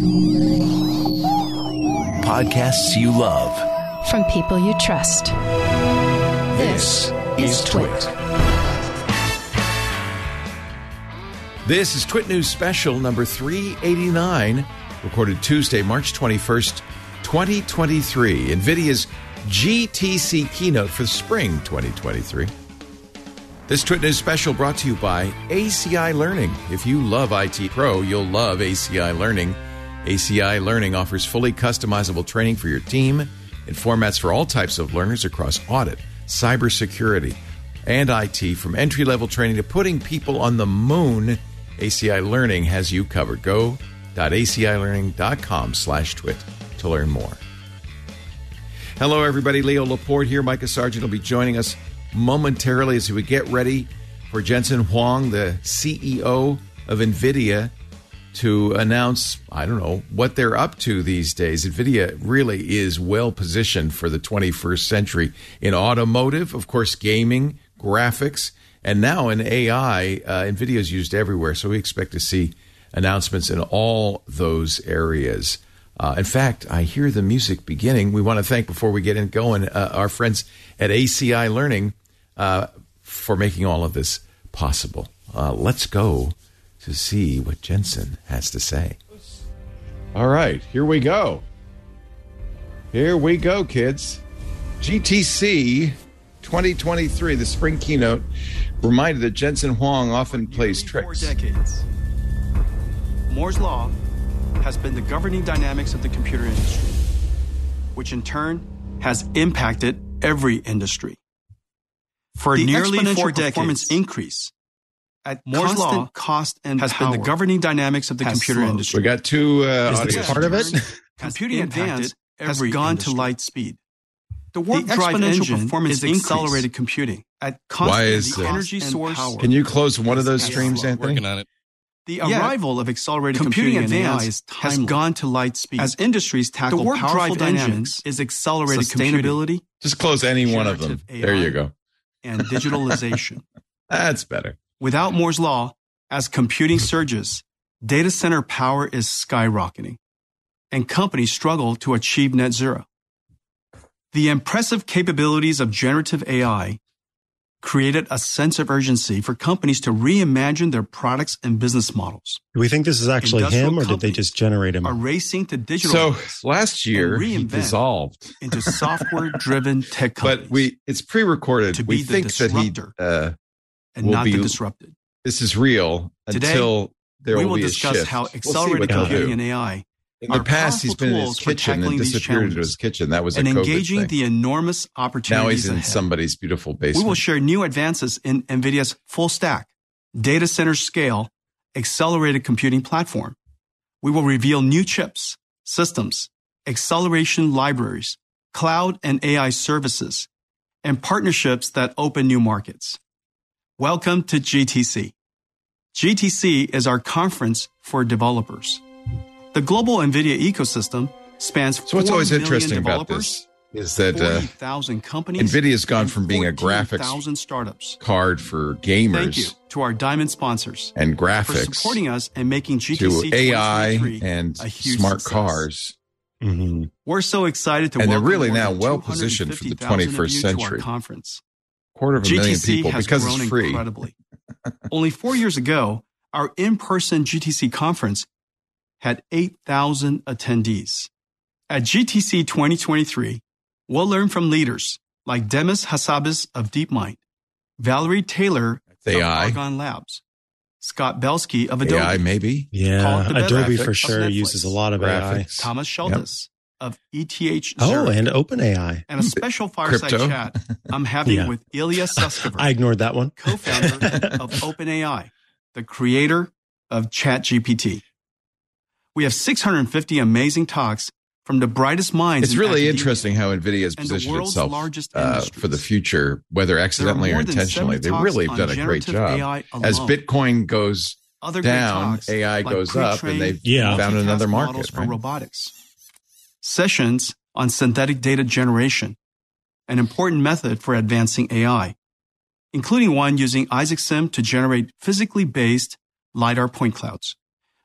Podcasts you love. From people you trust. This is Twit. This is Twit News Special number 389, recorded Tuesday, March 21st, 2023. NVIDIA's GTC keynote for spring 2023. This Twit News Special brought to you by ACI Learning. If you love IT Pro, you'll love ACI Learning. ACI Learning offers fully customizable training for your team in formats for all types of learners across audit, cybersecurity, and IT. From entry-level training to putting people on the moon, ACI Learning has you covered. Go.acilearning.com/twit to learn more. Hello, everybody. Leo Laporte here. Micah Sargent will be joining us momentarily as we get ready for Jensen Huang, the CEO of NVIDIA, to announce, I don't know, what they're up to these days. NVIDIA really is well positioned for the 21st century in automotive, of course, gaming, graphics, and now in AI. NVIDIA is used everywhere, so we expect to see announcements in all those areas. In fact, I hear the music beginning. We want to thank, before we get going, our friends at ACI Learning for making all of this possible. Let's go to see what Jensen has to say. All right, here we go. Here we go, kids. GTC 2023, the spring keynote, reminded that Jensen Huang often plays tricks. For decades, Moore's Law has been the governing dynamics of the computer industry, which in turn has impacted every industry. For the nearly 4 decades, performance increase at Moore's Law cost and has been the governing dynamics of the computer industry. We got two audio. Part of it? Computing advance has gone to light speed. The warp drive engine performance is accelerated computing at constant energy source. Can you close one of those streams, Anthony? Working on it. The arrival of accelerated computing advance has gone to light speed. As industries tackle the warp drive engine is accelerated sustainability. Just close any one of them. There you go. And digitalization. That's better. Without Moore's Law, as computing surges, data center power is skyrocketing, and companies struggle to achieve net zero. The impressive capabilities of generative AI created a sense of urgency for companies to reimagine their products and business models. Do we think this is actually him, or did they just generate him? Are racing to digital. So last year he dissolved into software-driven tech companies. But it's pre-recorded. We think that he and not the disrupted. This is real until there will be a shift. We will discuss how accelerated computing and AI in the past, he's been in his kitchen and disappeared into his kitchen. That was a COVID thing. And engaging the enormous opportunities now he's in ahead. Somebody's beautiful basement. We will share new advances in NVIDIA's full stack, data center scale, accelerated computing platform. We will reveal new chips, systems, acceleration libraries, cloud and AI services, and partnerships that open new markets. Welcome to GTC. GTC is our conference for developers. The global NVIDIA ecosystem spans 4 So what's always million interesting about this is that NVIDIA's gone from being a graphics startups. card for gamers. Thank you to our diamond sponsors and graphics for supporting us and making GTC to AI and a huge smart success. cars. Mm-hmm. We're so excited to and they're welcome really more now than well positioned for the 250,000 21st of you century. To our conference. 250,000 people has because grown it's free. Incredibly. Only 4 years ago, our in-person GTC conference had 8,000 attendees. At GTC 2023, we'll learn from leaders like Demis Hassabis of DeepMind, Valerie Taylor of Argonne Labs, Scott Belsky of Adobe. AI, maybe? Yeah, Adobe for sure uses a lot of AI. Thomas Schultes of ETH Zurich. Oh, and OpenAI. And a special fireside chat I'm having with Ilya Sutskever. I ignored that one. Co-founder of OpenAI, the creator of ChatGPT. We have 650 amazing talks from the brightest minds. It's really interesting how NVIDIA has positioned itself for the future, whether accidentally or intentionally. They really have done a great job. As Bitcoin goes down, AI goes up, and they've found another market. For robotics. Sessions on synthetic data generation, an important method for advancing AI, including one using Isaac Sim to generate physically based LiDAR point clouds.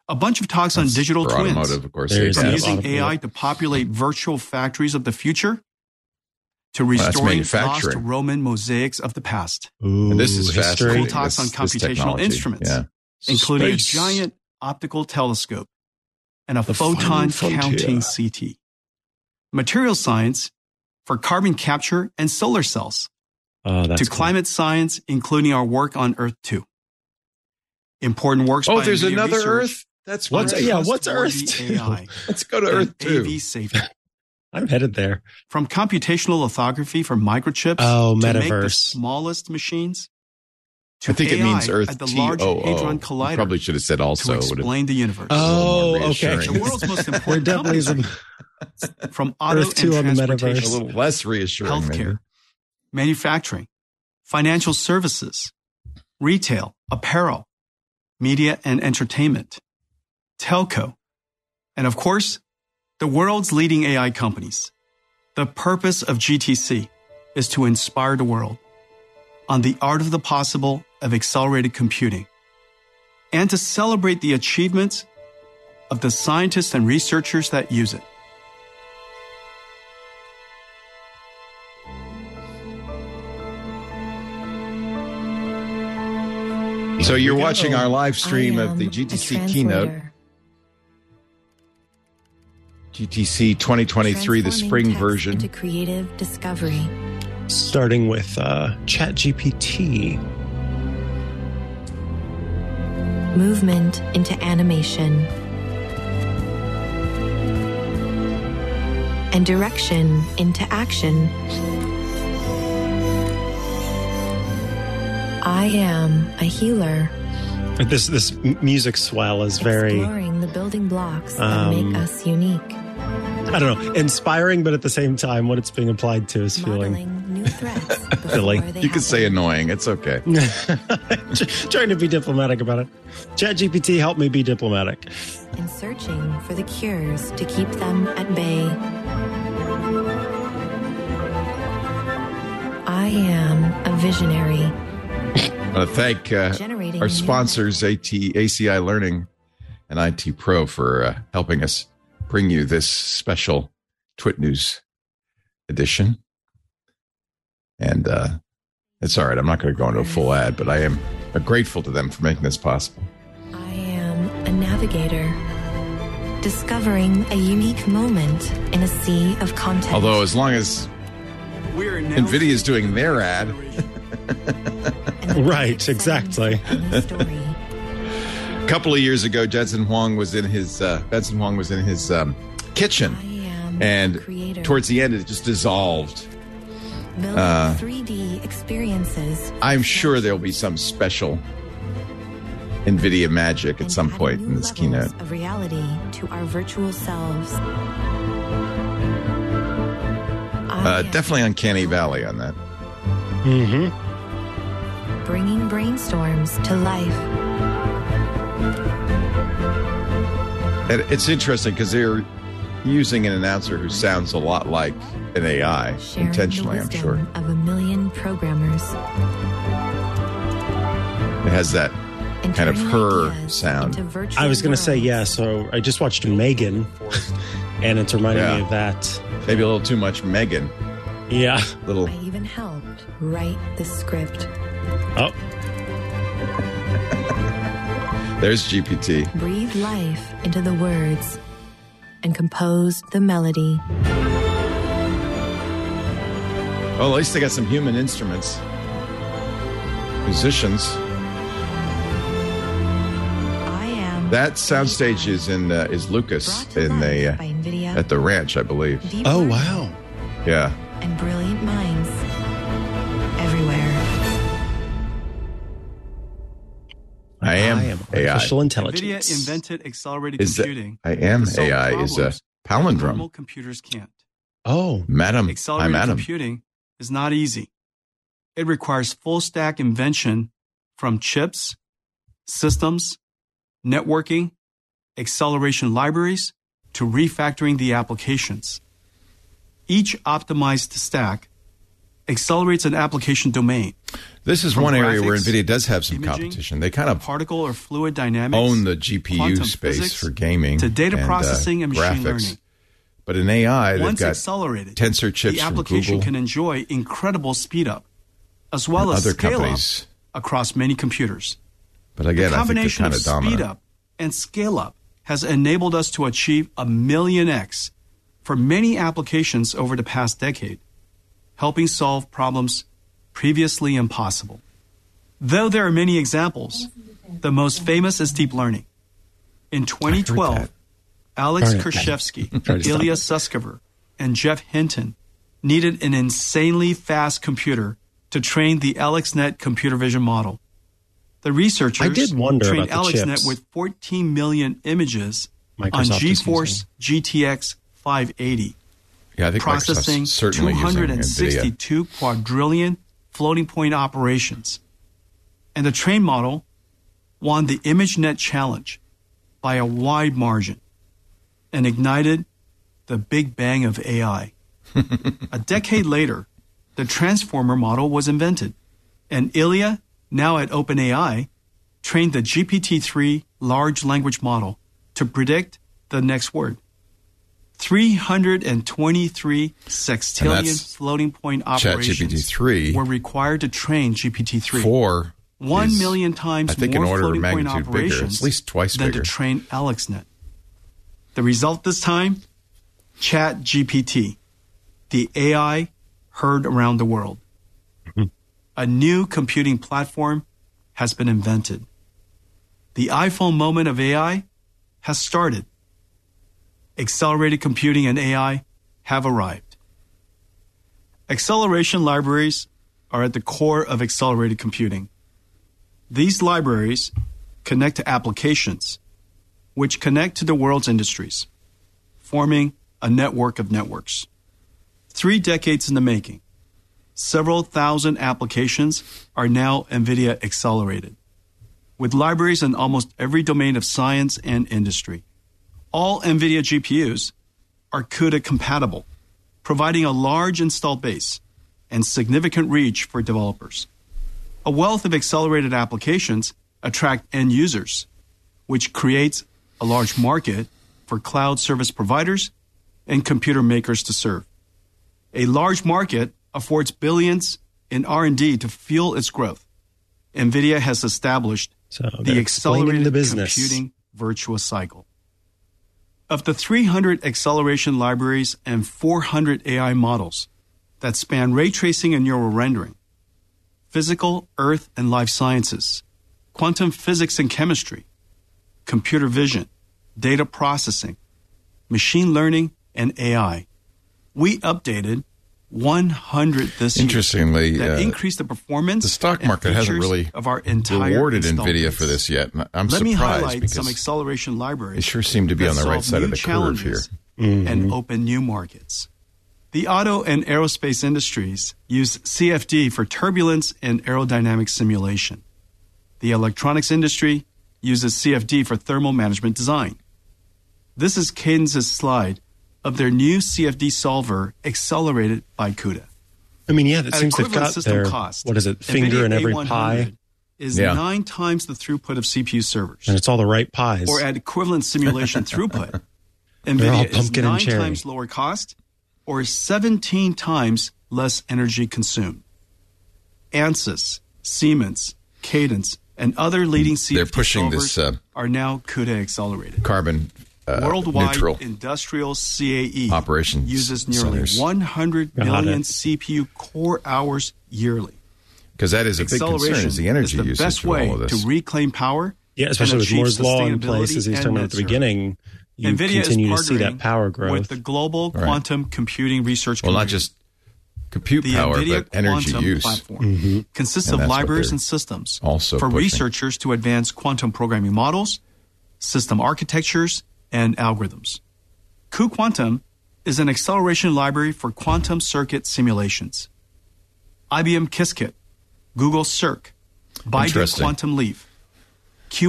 A bunch of talks on digital twins. Automotive, of course. From using AI to populate virtual factories of the future to restoring lost Roman mosaics of the past. Ooh, and this is fascinating. Cool talks on computational instruments, including a giant optical telescope and a photon counting CT. Material science for carbon capture and solar cells. To climate science, including our work on Earth 2. Important works by there's NVIDIA another research. Earth? That's what's Earth 2? Let's go to Earth 2. AV safety. I'm headed there. From computational lithography for microchips to make the metaverse. smallest machines to I think AI it means Earth at the Large Hadron Collider. You probably should have said also. To explain the universe. Oh, okay. The world's most important companies. From auto Earth 2 and on the transportation, a little less reassuring. healthcare, manufacturing, financial services, retail, apparel, media and entertainment, telco, and of course, the world's leading AI companies. The purpose of GTC is to inspire the world on the art of the possible of accelerated computing and to celebrate the achievements of the scientists and researchers that use it. So you're watching our live stream of the GTC keynote. GTC 2023, the spring version. Into creative discovery. Starting with ChatGPT. Movement into animation. And direction into action. I am a healer. This music swell is very exploring the building blocks that make us unique. I don't know, inspiring, but at the same time, what it's being applied to is feeling new threats. You could say annoying. It's okay. Trying to be diplomatic about it. ChatGPT, help me be diplomatic. And searching for the cures to keep them at bay. I am a visionary. I want to thank our sponsors, ACI Learning and IT Pro, for helping us bring you this special Twit News edition. And it's all right. I'm not going to go into a full ad, but I am grateful to them for making this possible. I am a navigator, discovering a unique moment in a sea of content. Although as long as NVIDIA is doing their ad... Right, exactly. A couple of years ago, Jensen Huang was in his kitchen, and towards the end, it just dissolved. 3D experiences. I'm sure there'll be some special NVIDIA magic at some point in this keynote. Of reality to our virtual selves. Definitely Uncanny Valley on that. Mm-hmm. Bringing brainstorms to life. And it's interesting because they're using an announcer who sounds a lot like an AI, intentionally, I'm sure. Of a million programmers. It has that kind of her sound. I was going to say, yeah, so I just watched Megan, and it's reminding me of that. Maybe a little too much Megan. Yeah. I even helped write the script. Oh. There's GPT. Breathe life into the words and compose the melody. Well, at least they got some human instruments. Musicians. That soundstage is Lucas at the ranch, I believe. Oh, wow. Yeah. And brilliant minds everywhere. I am AI. Artificial intelligence. NVIDIA invented accelerated computing. I am AI is a palindrome. Normal computers can't. Oh, madam. Accelerated computing is not easy. It requires full stack invention from chips, systems, networking, acceleration libraries, to refactoring the applications. Each optimized stack accelerates an application domain. This is From one area where graphics, NVIDIA does have some imaging, competition. They kind of particle or fluid dynamics, own the GPU quantum space physics, for gaming to data and, processing and machine graphics. learning. But in AI, they've Once got accelerated, tensor chips the from application Google can enjoy incredible speed up, as well and as other scale companies. up across many computers. But again, The I think they're combination kind of of dominant. speed up and scale up has enabled us to achieve 1,000,000x for many applications over the past decade, helping solve problems previously impossible. Though there are many examples, the most famous is deep learning. In 2012, Alex Darn it. Kershevsky, Try to stop Ilya it. Sutskever, and Jeff Hinton needed an insanely fast computer to train the AlexNet computer vision model. The researchers I did wonder trained about the AlexNet chips with 14 million images on Microsoft is GeForce GTX 580, Yeah, I think processing Microsoft's certainly using NVIDIA. 262 quadrillion floating point operations. And the train model won the ImageNet challenge by a wide margin and ignited the Big Bang of AI. A decade later, the transformer model was invented, and Ilya, now at OpenAI, trained the GPT-3 large language model to predict the next word. 323 sextillion floating point operations ChatGPT-3 were required to train GPT-3. 4 1 is, million times I think, more an order of floating point magnitude bigger. operations It's at least twice than bigger. to train AlexNet. The result this time? ChatGPT, the AI heard around the world. A new computing platform has been invented. The iPhone moment of AI has started. Accelerated computing and AI have arrived. Acceleration libraries are at the core of accelerated computing. These libraries connect to applications, which connect to the world's industries, forming a network of networks. 3 decades in the making, several thousand applications are now NVIDIA accelerated, with libraries in almost every domain of science and industry. All NVIDIA GPUs are CUDA compatible, providing a large installed base and significant reach for developers. A wealth of accelerated applications attract end users, which creates a large market for cloud service providers and computer makers to serve. A large market affords billions in R&D to fuel its growth. NVIDIA has established So the they're explaining accelerated the business. computing virtuous cycle. Of the 300 acceleration libraries and 400 AI models that span ray tracing and neural rendering, physical, earth, and life sciences, quantum physics and chemistry, computer vision, data processing, machine learning, and AI, we updated 100 this year. Interestingly, that increased the performance. the stock and market hasn't features really of our entire rewarded installed NVIDIA base. for this yet. And I'm Let me surprised highlight because some acceleration libraries. they sure seem to be that on the right solve side of new the curve here. challenges and open new markets. The auto and aerospace industries use CFD for turbulence and aerodynamic simulation. The electronics industry uses CFD for thermal management design. This is Cadence's slide of their new CFD solver accelerated by CUDA. I mean, yeah, that At seems they've equivalent got system their, cost, what is it, finger NVIDIA in every A100 pie, is Yeah. 9 times the throughput of CPU servers. and it's all the right pies. Or at equivalent simulation throughput, all NVIDIA is pumpkin and 9 cherry. times lower cost or 17 times less energy consumed. ANSYS, Siemens, Cadence, and other leading CFD They're pushing solvers this are now CUDA accelerated. carbon Worldwide neutral industrial CAE operations uses nearly centers. 100 Got billion it. CPU core hours yearly. Because that is a big concern, Acceleration is the energy is the usage best of way all of to this. reclaim power. Yeah, especially and with achieve Moore's Law in sustainability place, as he's and talking about net at the zero. beginning, you NVIDIA continue is to see that partnering power growth. with the global Right. quantum computing research Well, not community. just compute The power, NVIDIA but energy Quantum use. platform consists And of that's what libraries they're and systems also for pushing. researchers to advance quantum programming models, system architectures, and algorithms. cuQuantum is an acceleration library for quantum circuit simulations. IBM Qiskit, Google Cirq, Baidu Interesting. Quantum Leaf,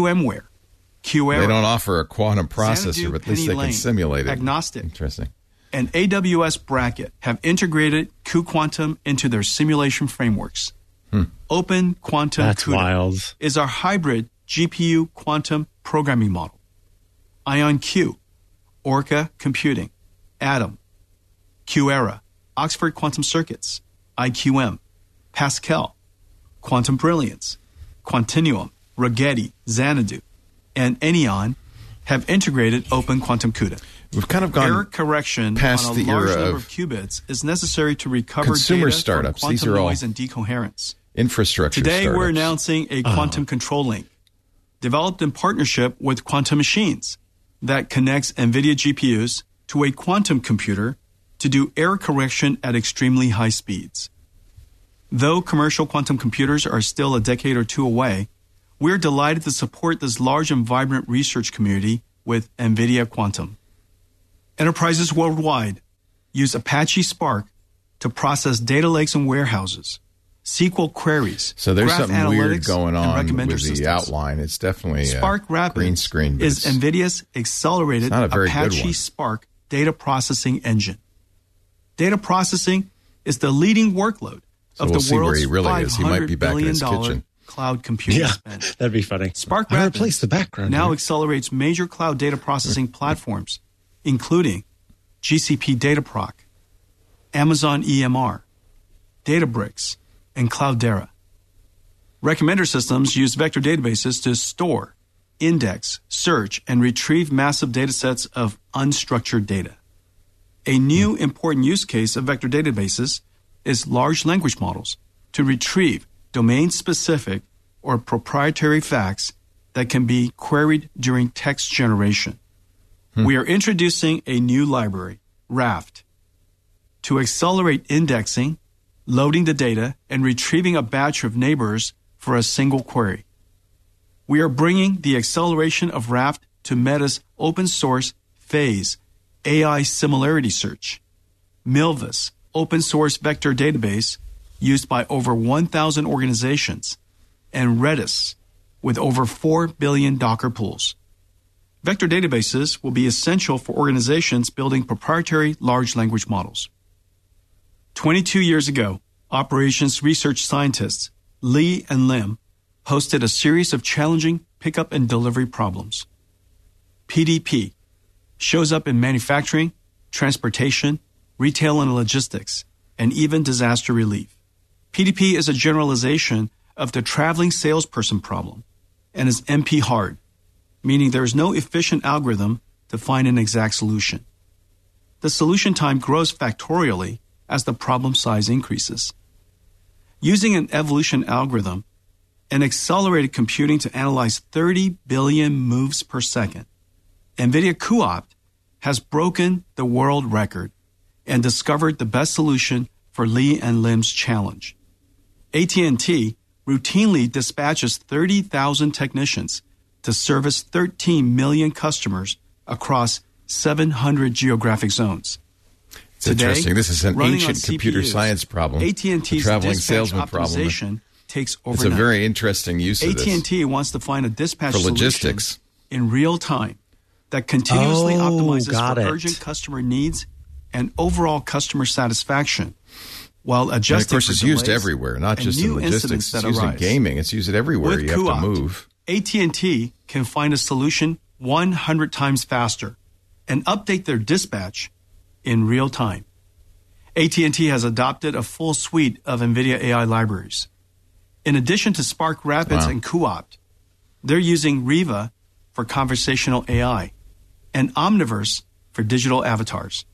QMware, They QArrow, don't offer a quantum processor, Xanadu but at least they Penny can Lane, simulate it. Agnostic, Interesting. and AWS Braket have integrated cuQuantum into their simulation frameworks. Open Quantum That's CUDA wild. is our hybrid GPU quantum programming model. IonQ, Orca Computing, Atom, QEra, Oxford Quantum Circuits, IQM, Pascal, Quantum Brilliance, Quantinuum, Rigetti, Xanadu, and Enneon have integrated Open Quantum CUDA. We've kind of gone Error correction past on a the large era number of of qubits is necessary to recover consumer data startups. from These quantum are all noise and decoherence. infrastructure Today, startups. we're announcing a quantum control link developed in partnership with Quantum Machines that connects NVIDIA GPUs to a quantum computer to do error correction at extremely high speeds. Though commercial quantum computers are still a decade or two away, we're delighted to support this large and vibrant research community with NVIDIA Quantum. Enterprises worldwide use Apache Spark to process data lakes and warehouses, SQL queries, So there's graph something weird analytics, going and on recommender with the systems. outline. It's definitely Spark a Rapids green screen. But is it's- NVIDIA's accelerated It's not a very good Apache one. Spark data processing engine. Data processing is the leading workload of we'll the see where world's he really is. He might be $500 back in his billion kitchen. cloud computing Yeah, spend. that'd be funny. Spark I Rapids replaced the background. now here. accelerates major cloud data processing platforms, including GCP Dataproc, Amazon EMR, Databricks, and Cloudera. Recommender systems use vector databases to store, index, search, and retrieve massive datasets of unstructured data. A new important use case of vector databases is large language models to retrieve domain-specific or proprietary facts that can be queried during text generation. We are introducing a new library, Raft, to accelerate indexing, loading the data, and retrieving a batch of neighbors for a single query. We are bringing the acceleration of Raft to Meta's open source Phase AI Similarity Search, Milvus open source vector database used by over 1,000 organizations, and Redis with over 4 billion Docker pools. Vector databases will be essential for organizations building proprietary large language models. 22 years ago, operations research scientists Lee and Lim hosted a series of challenging pickup and delivery problems. PDP shows up in manufacturing, transportation, retail and logistics, and even disaster relief. PDP is a generalization of the traveling salesperson problem and is NP hard, meaning there is no efficient algorithm to find an exact solution. The solution time grows factorially as the problem size increases. Using an evolution algorithm and accelerated computing to analyze 30 billion moves per second, NVIDIA cuOpt has broken the world record and discovered the best solution for Lee and Lim's challenge. AT&T routinely dispatches 30,000 technicians to service 13 million customers across 700 geographic zones. It's interesting. This is an running ancient on computer CPUs, science problem. A AT&T's traveling dispatch salesman problem. optimization takes It's overnight. a very interesting use of this. AT&T wants to find a dispatch For solution logistics. in real time that continuously Oh, optimizes got for it. urgent customer needs and overall customer satisfaction, while adjusting And of course, for it's used delays everywhere, not and just in new logistics. incidents It's that used in arise. gaming. It's used everywhere. With You have cuOpt, to move. AT&T can find a solution 100 times faster and update their dispatch in real time. AT&T has adopted a full suite of NVIDIA AI libraries. In addition to Spark Rapids Wow. and cuOpt, they're using Riva for conversational AI and Omniverse for digital avatars.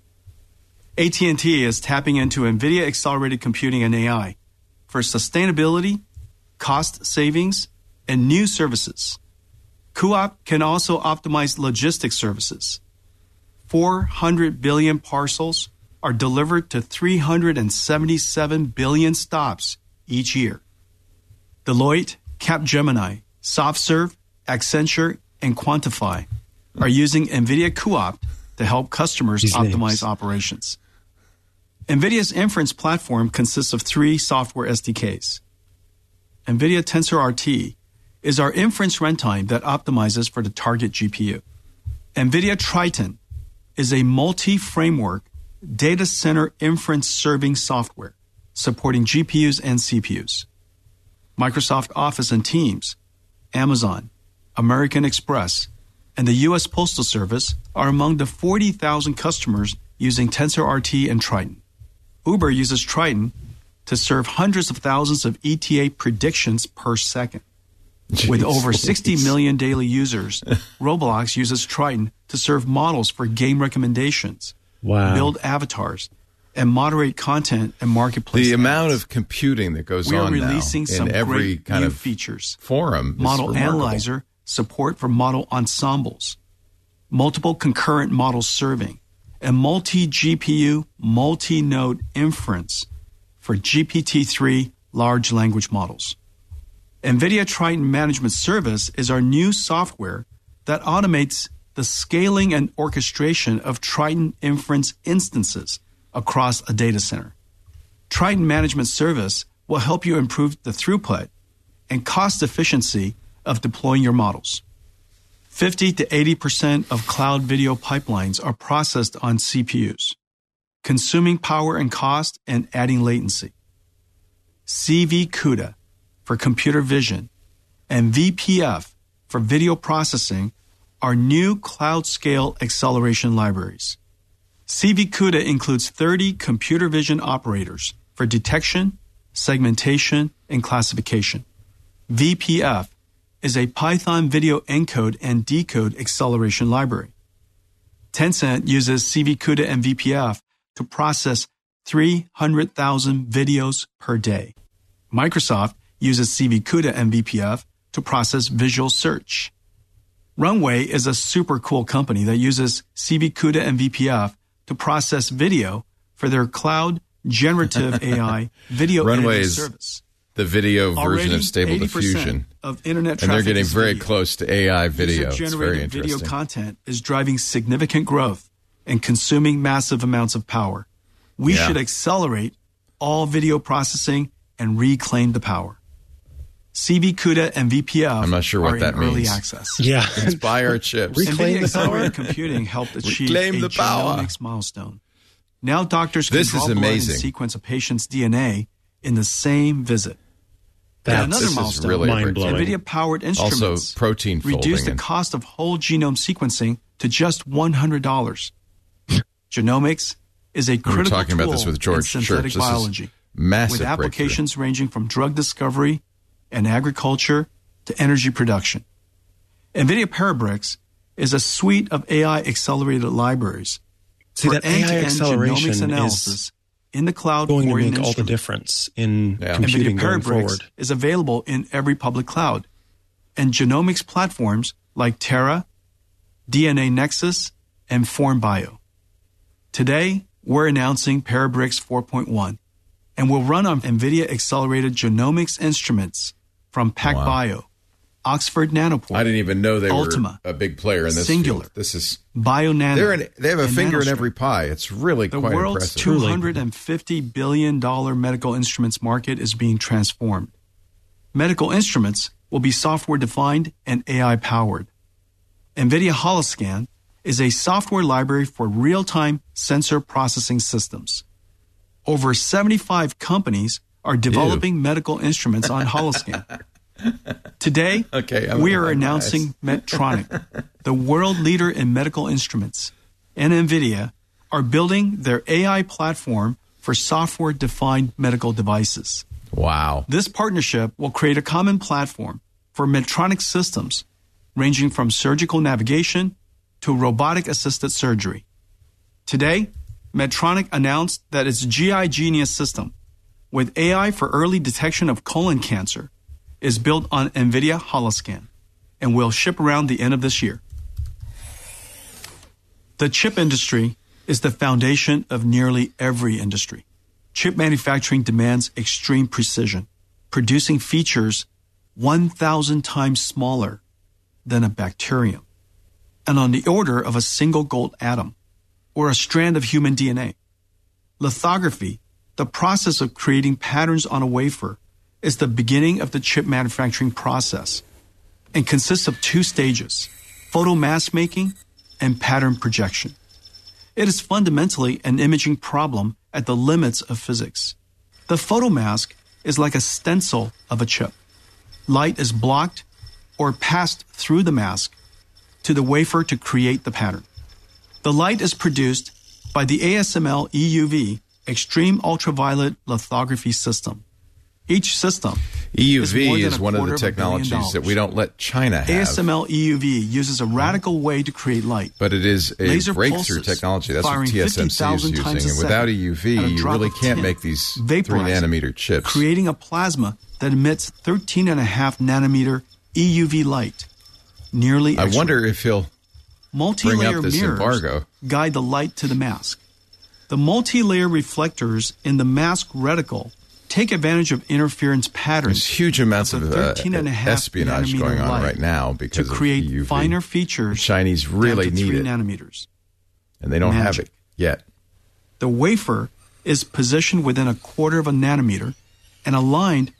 AT&T is tapping into NVIDIA accelerated computing and AI for sustainability, cost savings, and new services. cuOpt can also optimize logistics services. 400 billion parcels are delivered to 377 billion stops each year. Deloitte, Capgemini, SoftServe, Accenture, and Quantify are using NVIDIA cuOpt to help customers These optimize names. operations. NVIDIA's inference platform consists of 3 software SDKs. NVIDIA TensorRT is our inference runtime that optimizes for the target GPU. NVIDIA Triton is a multi-framework data center inference serving software, supporting GPUs and CPUs. Microsoft Office and Teams, Amazon, American Express, and the U.S. Postal Service are among the 40,000 customers using TensorRT and Triton. Uber uses Triton to serve hundreds of thousands of ETA predictions per second. With over 60 million daily users, Roblox uses Triton to serve models for game recommendations, build avatars, and moderate content and marketplace. The amount of computing that goes on now in every kind of features. Forum. Model Analyzer, support for model ensembles, multiple concurrent model serving, and multi-GPU, multi-node inference for GPT-3 large language models. NVIDIA Triton Management Service is our new software that automates the scaling and orchestration of Triton inference instances across a data center. Triton Management Service will help you improve the throughput and cost efficiency of deploying your models. 50 to 80% of cloud video pipelines are processed on CPUs, consuming power and cost and adding latency. CV CUDA for computer vision and VPF for video processing are new cloud-scale acceleration libraries. CV CUDA includes 30 computer vision operators for detection, segmentation, and classification. VPF is a Python video encode and decode acceleration library. Tencent uses CV CUDA and VPF to process 300,000 videos per day. Microsoft uses CV CUDA and VPF to process visual search. Runway is a super cool company that uses CV CUDA and VPF to process video for their cloud generative AI video editing service. The video version of Stable Diffusion. Of internet and they're getting very close to AI video. User-generated it's very interesting. Video content is driving significant growth and consuming massive amounts of power. We should accelerate all video processing and reclaim the power. CV CUDA and VPF I'm not sure what that early means. access. Yeah. Inspire our chips. NVIDIA accelerated computing helped achieve a genomics milestone. Now doctors can draw blood and sequence a patient's DNA in the same visit. Another milestone, really mind-blowing. NVIDIA-powered instruments also protein reduced the cost of whole genome sequencing to just $100. Genomics is a critical talking tool about this with George in synthetic Church. This biology, massive with applications ranging from drug discovery and agriculture to energy production. NVIDIA Parabricks is a suite of AI-accelerated libraries for that AI acceleration genomics analysis in the cloud going to or in make all the difference in computing NVIDIA going Parabricks forward. is available in every public cloud, and genomics platforms like Terra, DNA Nexus, and FormBio. Today, we're announcing Parabricks 4.1, and will run on NVIDIA-accelerated genomics instruments from PacBio, Oxford Nanopore. I didn't even know they Ultima, were a big player in this Singular, field. This is BioNano. they have a finger in NanoString. every pie. It's really The quite world's impressive. $250 billion medical instruments market is being transformed. Medical instruments will be software-defined and AI-powered. NVIDIA Holoscan is a software library for real-time sensor processing systems. Over 75 companies are developing medical instruments on Holoscan. Today, we are announcing Medtronic, the world leader in medical instruments, and NVIDIA are building their AI platform for software-defined medical devices. Wow. This partnership will create a common platform for Medtronic systems, ranging from surgical navigation to robotic-assisted surgery. Today, Medtronic announced that its GI Genius system, with AI for early detection of colon cancer, is built on NVIDIA Holoscan and will ship around the end of this year. The chip industry is the foundation of nearly every industry. Chip manufacturing demands extreme precision, producing features 1,000 times smaller than a bacterium, and on the order of a single gold atom or a strand of human DNA. Lithography, the process of creating patterns on a wafer, is the beginning of the chip manufacturing process and consists of two stages, photomask making and pattern projection. It is fundamentally an imaging problem at the limits of physics. The photomask is like a stencil of a chip. Light is blocked or passed through the mask to the wafer to create the pattern. The light is produced by the ASML EUV Extreme Ultraviolet Lithography System. Each system EUV is one of the technologies that we don't let China have. ASML EUV uses a radical way to create light. But it is a laser breakthrough technology. That's what TSMC is using. And without EUV, you really can't make these 3-nanometer chips. Creating a plasma that emits 13.5 nanometer EUV light. Nearly I wonder if he'll bring up this embargo. Guide the light to the mask. The multi-layer reflectors in the mask reticle take advantage of interference patterns. There's huge amounts of espionage going on right now because to create of EUV. Finer features. The Chinese really need 3 it, nanometers. And they don't have it yet. The wafer is positioned within a quarter of a nanometer and aligned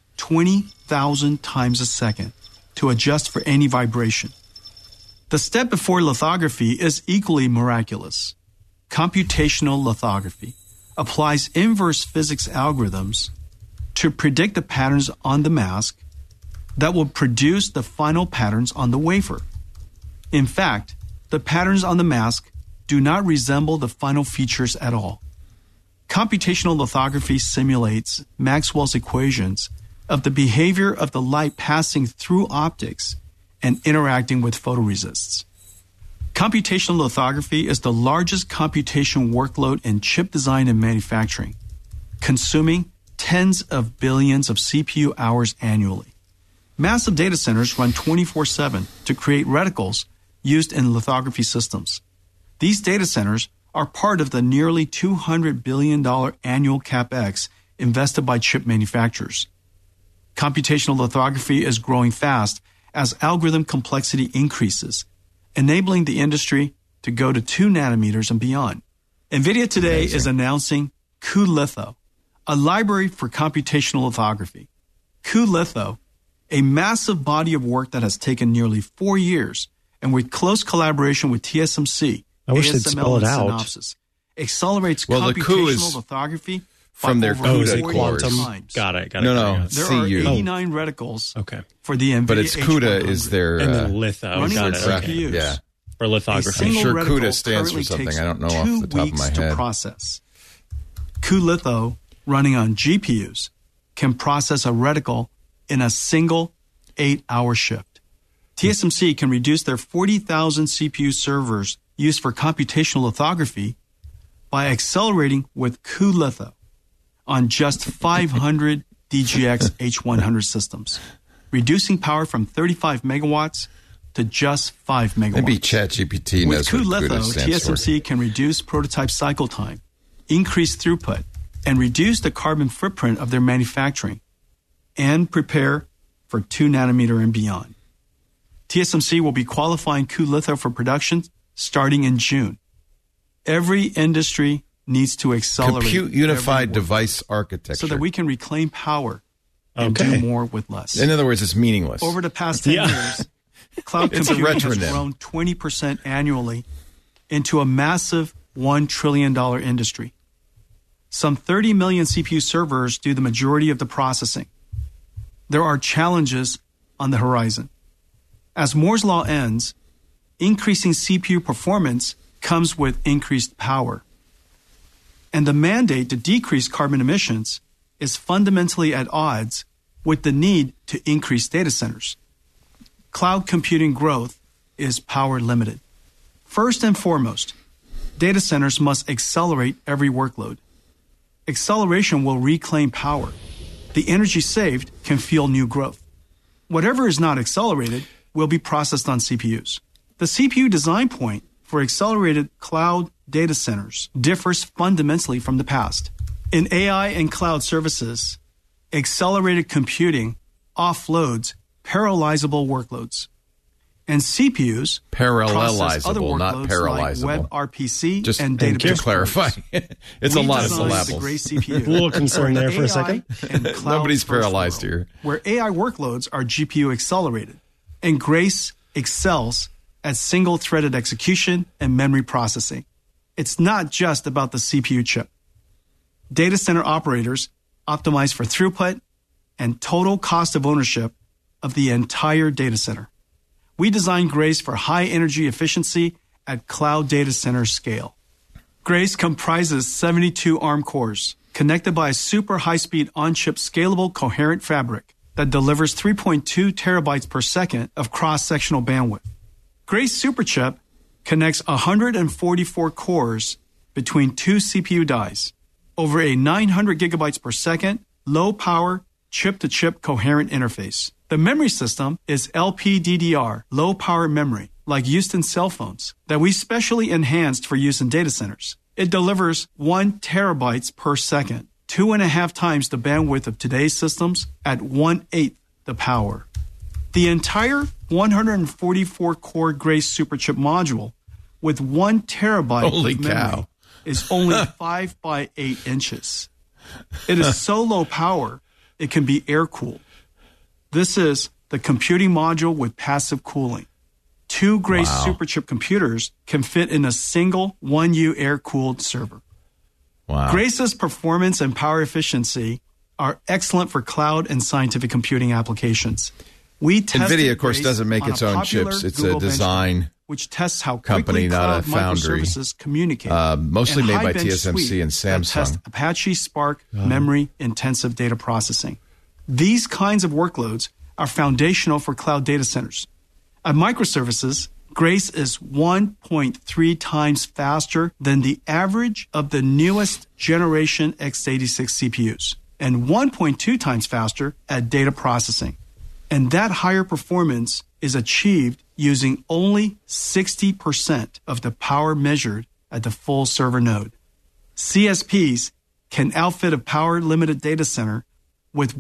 20,000 times a second to adjust for any vibration. The step before lithography is equally miraculous. Computational lithography applies inverse physics algorithms to predict the patterns on the mask that will produce the final patterns on the wafer. In fact, the patterns on the mask do not resemble the final features at all. Computational lithography simulates Maxwell's equations of the behavior of the light passing through optics and interacting with photoresists. Computational lithography is the largest computation workload in chip design and manufacturing, consuming tens of billions of CPU hours annually. Massive data centers run 24/7 to create reticles used in lithography systems. These data centers are part of the nearly $200 billion annual CapEx invested by chip manufacturers. Computational lithography is growing fast as algorithm complexity increases, enabling the industry to go to 2 nanometers and beyond. NVIDIA today is announcing cuLitho, a library for computational lithography. cuLitho, a massive body of work that has taken nearly 4 years, and with close collaboration with TSMC, I wish they'd spell it out. Synopsys, accelerates computational lithography from their CUDA quantum. Times. Got it. There are CU. 89 reticles for the NVIDIA But it's CUDA is their and then litho. running Got on it. Okay. CPUs. Yeah. For lithography. I'm sure reticle CUDA stands for something. I don't know off the top of my head. To process. cuLitho, running on GPUs, can process a reticle in a single 8-hour shift. TSMC can reduce their 40,000 CPU servers used for computational lithography by accelerating with cuLitho on just 500 DGX H100 systems, reducing power from 35 megawatts to just 5 megawatts. Maybe ChatGPT knows what CUDA stands for. TSMC can reduce prototype cycle time, increase throughput, and reduce the carbon footprint of their manufacturing, and prepare for 2 nanometer and beyond. TSMC will be qualifying cuLitho for production starting in June. Every industry needs to accelerate Compute Unified Device Architecture. so that we can reclaim power and do more with less. In other words, it's meaningless. Over the past 10 years, cloud computing has grown 20% annually into a massive $1 trillion industry. Some 30 million CPU servers do the majority of the processing. There are challenges on the horizon. As Moore's Law ends, increasing CPU performance comes with increased power. And the mandate to decrease carbon emissions is fundamentally at odds with the need to increase data centers. Cloud computing growth is power limited. First and foremost, data centers must accelerate every workload. Acceleration will reclaim power. The energy saved can fuel new growth. Whatever is not accelerated will be processed on CPUs. The CPU design point for accelerated cloud data centers differs fundamentally from the past. In AI and cloud services, accelerated computing offloads parallelizable workloads. And CPUs process other workloads not parallelizable. Like WebRPC Just and database. To clarify, it's a lot of syllables. CPU. A little concerned there for a second. Nobody's paralyzed here. Where AI workloads are GPU accelerated, and Grace excels at single-threaded execution and memory processing. it's not just about the CPU chip. Data center operators optimize for throughput and total cost of ownership of the entire data center. We designed Grace for high energy efficiency at cloud data center scale. Grace comprises 72 ARM cores connected by a super high-speed on-chip scalable coherent fabric that delivers 3.2 terabytes per second of cross-sectional bandwidth. Grace Superchip connects 144 cores between two CPU dies over a 900 gigabytes per second low-power chip-to-chip coherent interface. The memory system is LPDDR, low-power memory, like used in cell phones, that we specially enhanced for use in data centers. It delivers 1 terabytes per second, 2.5 times the bandwidth of today's systems at 1/8 the power. The entire 144-core Grace Superchip module with 1 terabyte Holy of memory cow. is only 5 by 8 inches. It is so low power, it can be air-cooled. This is the computing module with passive cooling. 2 Grace Superchip computers can fit in a single 1U air-cooled server. Wow. Grace's performance and power efficiency are excellent for cloud and scientific computing applications. We tested NVIDIA, of course, Grace doesn't make on its a own popular chips. It's Google a design benchmark, which tests how company, quickly not a cloud foundry. microservices communicate. Mostly and made by Highbench TSMC Suite and that test Samsung. Apache Spark memory-intensive data processing. These kinds of workloads are foundational for cloud data centers. At microservices, Grace is 1.3 times faster than the average of the newest generation x86 CPUs, and 1.2 times faster at data processing. And that higher performance is achieved using only 60% of the power measured at the full server node. CSPs can outfit a power-limited data center with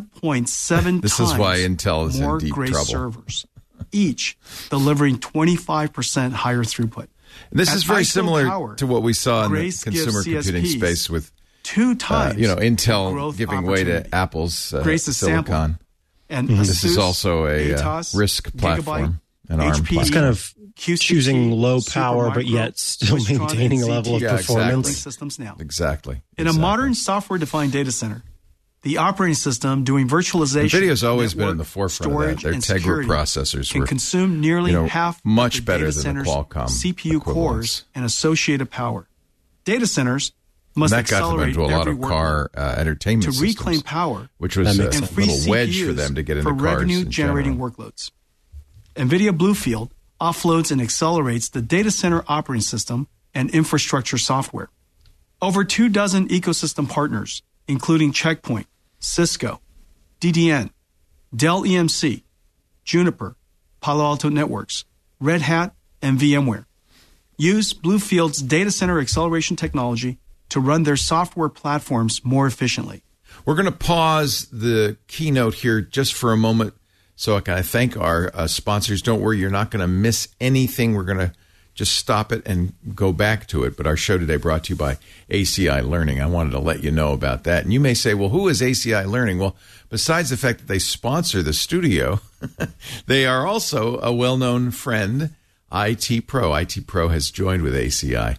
1.7 This times is why Intel is more in deep Grace trouble. servers, each delivering 25% higher throughput. And this At is very ISO similar power, to what we saw in the Grace gives consumer computing CSPs space with 2 times the Intel growth giving way to opportunity. Apple's Grace's Silicon. Sample and This is ASUS, also a ATOS, RISC platform, an ARM HPE, platform. It's kind of QCT, choosing low Supermicro, power, but yet still Wistron, maintaining a and level of ZT Yeah, performance. exactly. systems now. Exactly. In a modern software-defined data center, the operating system doing virtualization, NVIDIA's always been network, in the forefront of that. storage, Their and Tegra security processors can were consume nearly half much of the better data than the center's Qualcomm CPU equivalents. cores and associated power. Data centers must And that got them accelerate into a lot every of workload car entertainment to systems, reclaim power, which was a That makes and sense. free little wedge CPUs for them to get into for cars in revenue-generating general. workloads. NVIDIA Bluefield offloads and accelerates the data center operating system and infrastructure software. Over 24 ecosystem partners, including Checkpoint, Cisco, DDN, Dell EMC, Juniper, Palo Alto Networks, Red Hat, and VMware, use Bluefield's data center acceleration technology to run their software platforms more efficiently. We're going to pause the keynote here just for a moment so I can thank our sponsors. Don't worry, you're not going to miss anything. We're going to just stop it and go back to it. But our show today brought to you by ACI Learning. I wanted to let you know about that. And you may say, well, who is ACI Learning? Well, besides the fact that they sponsor the studio, they are also a well-known friend, IT Pro. IT Pro has joined with ACI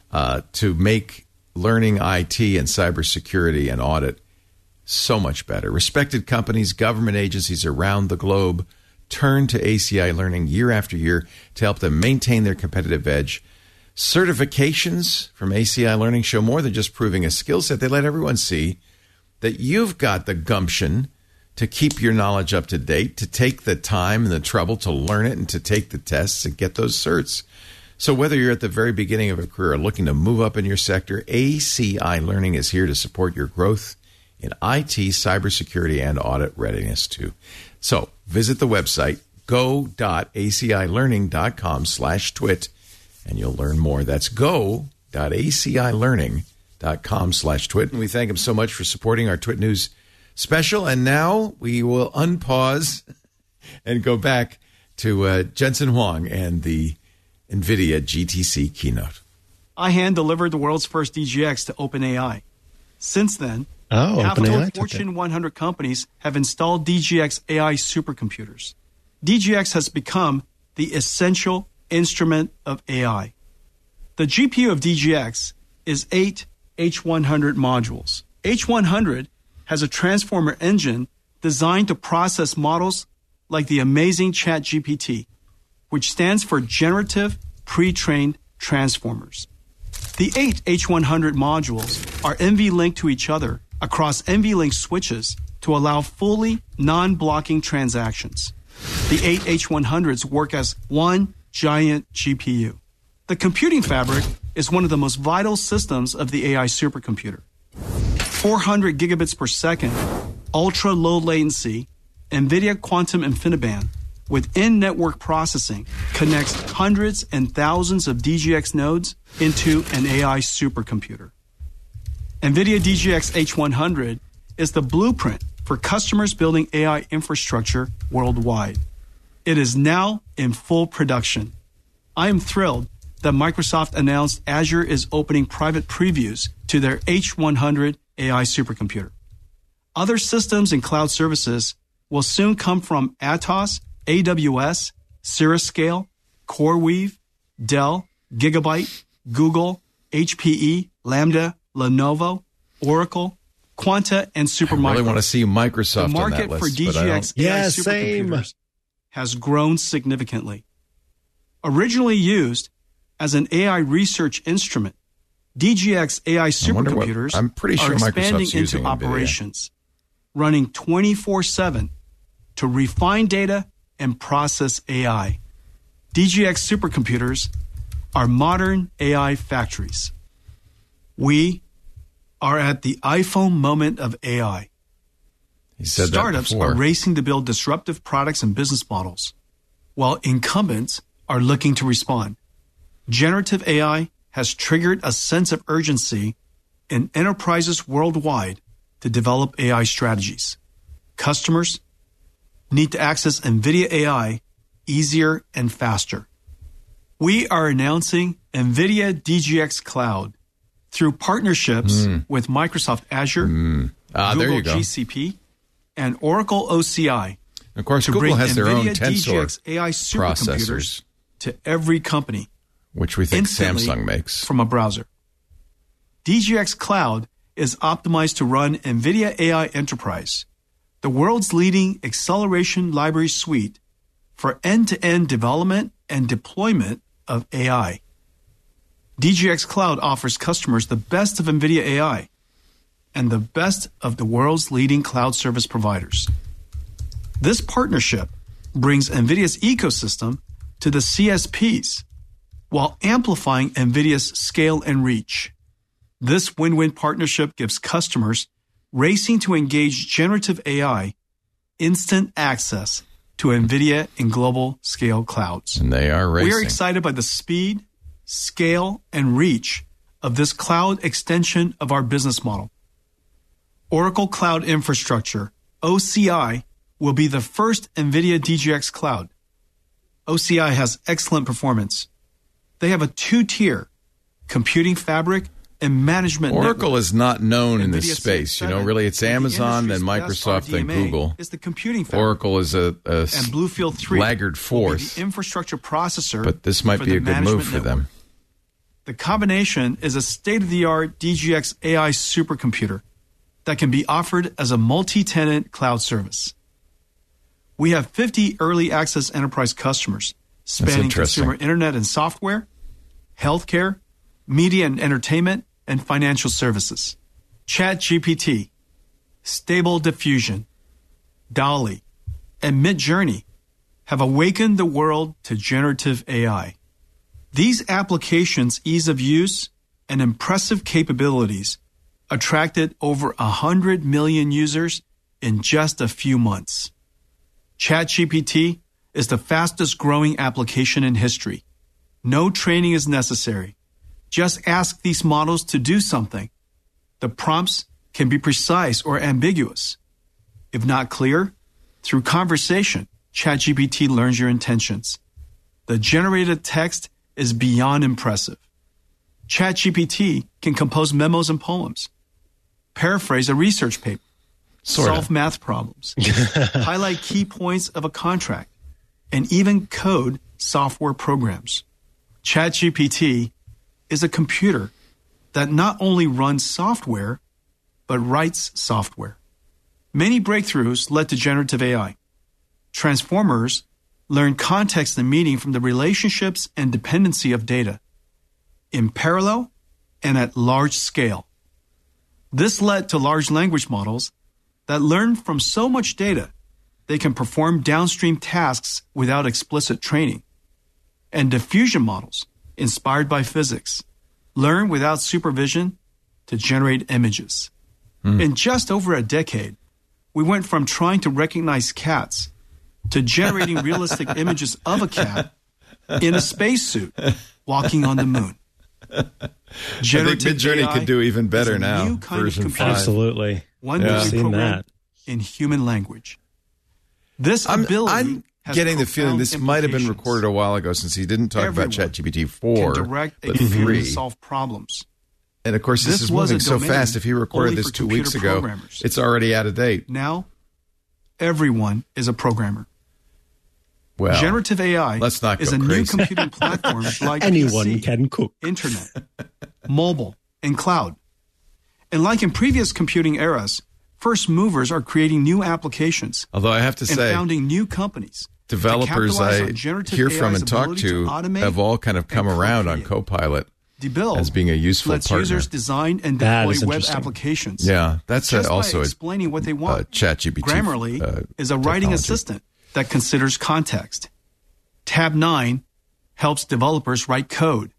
to make learning IT and cybersecurity and audit so much better. Respected companies, government agencies around the globe turn to ACI Learning year after year to help them maintain their competitive edge. Certifications from ACI Learning show more than just proving a skill set. They let everyone see that you've got the gumption to keep your knowledge up to date, to take the time and the trouble to learn it and to take the tests and get those certs. So whether you're at the very beginning of a career or looking to move up in your sector, ACI Learning is here to support your growth in IT, cybersecurity, and audit readiness too. So visit the website, go.acilearning.com/twit, and you'll learn more. That's go.acilearning.com/twit. And we thank them so much for supporting our Twit News special. And now we will unpause and go back to Jensen Huang and the NVIDIA GTC keynote. I hand-delivered the world's first DGX to OpenAI. Since then, half of OpenAI the Fortune 100 companies have installed DGX AI supercomputers. DGX has become the essential instrument of AI. The GPU of DGX is 8 H100 modules. H100 has a transformer engine designed to process models like the amazing ChatGPT, which stands for Generative Pre-trained Transformers. The 8 H100 modules are NVLink to each other across NVLink switches to allow fully non-blocking transactions. The 8 H100s work as one giant GPU. The computing fabric is one of the most vital systems of the AI supercomputer. 400 gigabits per second, ultra-low latency, NVIDIA Quantum InfiniBand with in-network processing connects hundreds and thousands of DGX nodes into an AI supercomputer. NVIDIA DGX H100 is the blueprint for customers building AI infrastructure worldwide. It is now in full production. I am thrilled that Microsoft announced Azure is opening private previews to their H100 AI supercomputer. Other systems and cloud services will soon come from Atos, AWS, Cirruscale, CoreWeave, Dell, Gigabyte, Google, HPE, Lambda, Lenovo, Oracle, Quanta, and Supermicro. I really want to see Microsoft on that list. The market for DGX AI supercomputers has grown significantly. Originally used as an AI research instrument, DGX AI supercomputers I'm pretty sure are expanding Microsoft's into operations, running 24/7 to refine data and process AI. DGX supercomputers are modern AI factories. We are at the iPhone moment of AI. He said Startups are racing to build disruptive products and business models, while incumbents are looking to respond. Generative AI has triggered a sense of urgency in enterprises worldwide to develop AI strategies. Customers need to access NVIDIA AI easier and faster. We are announcing NVIDIA DGX Cloud through partnerships with Microsoft Azure, Google GCP, and Oracle OCI. Of course, Google has their own Tensor DGX AI supercomputers processors to every company, which we think Samsung makes from a browser. DGX Cloud is optimized to run NVIDIA AI Enterprise, the world's leading acceleration library suite for end-to-end development and deployment of AI. DGX Cloud offers customers the best of NVIDIA AI and the best of the world's leading cloud service providers. This partnership brings NVIDIA's ecosystem to the CSPs while amplifying NVIDIA's scale and reach. This win-win partnership gives customers racing to engage generative AI instant access to NVIDIA in global scale clouds. And they are racing. We are excited by the speed, scale, and reach of this cloud extension of our business model. Oracle Cloud Infrastructure, OCI, will be the first NVIDIA DGX Cloud. OCI has excellent performance. They have a two-tier computing fabric and management Oracle network. is not known in NVIDIA this space. CX7 Really, it's Amazon, then the Microsoft, then RDMA Google. is the computing fabric. Oracle is a and Bluefield 3 laggard will be fourth. the infrastructure processor. But this might for be the a good move for management them. network. The combination is a state-of-the-art DGX AI supercomputer that can be offered as a multi-tenant cloud service. We have 50 early access enterprise customers spanning consumer internet and software, healthcare, media and entertainment, and financial services. ChatGPT, Stable Diffusion, DALL-E, and Midjourney have awakened the world to generative AI. These applications' ease of use and impressive capabilities attracted over 100 million users in just a few months. ChatGPT is the fastest growing application in history. No training is necessary. Just ask these models to do something. The prompts can be precise or ambiguous. If not clear, through conversation, ChatGPT learns your intentions. The generated text is beyond impressive. ChatGPT can compose memos and poems, paraphrase a research paper, solve math problems, highlight key points of a contract, and even code software programs. ChatGPT is a computer that not only runs software, but writes software. Many breakthroughs led to generative AI. Transformers learn context and meaning from the relationships and dependency of data in parallel and at large scale. This led to large language models that learn from so much data they can perform downstream tasks without explicit training. And diffusion models, inspired by physics, learn without supervision to generate images. In just over a decade, we went from trying to recognize cats to generating realistic images of a cat in a spacesuit walking on the moon. I think Midjourney could do even better now. Version 5. Absolutely. One that we program in human language. This ability I'm getting the feeling this might have been recorded a while ago, since he didn't talk about ChatGPT 4, but 3. Solve problems. And of course, this is moving so fast. If he recorded this 2 weeks ago, it's already out of date. Now, everyone is a programmer. Well, generative AI let's not go is a crazy. new computing platform like anyone PC, can cook, internet, mobile, and cloud. And like in previous computing eras, first movers are creating new applications. Although I have to and say, founding new companies. Developers I hear from and talk to have all kind of come around on Copilot as being a useful lets partner. Users design and deploy web applications. Yeah, that's also explaining what they want. ChatGPT. Grammarly is a writing assistant that considers context. Tab 9 helps developers write code.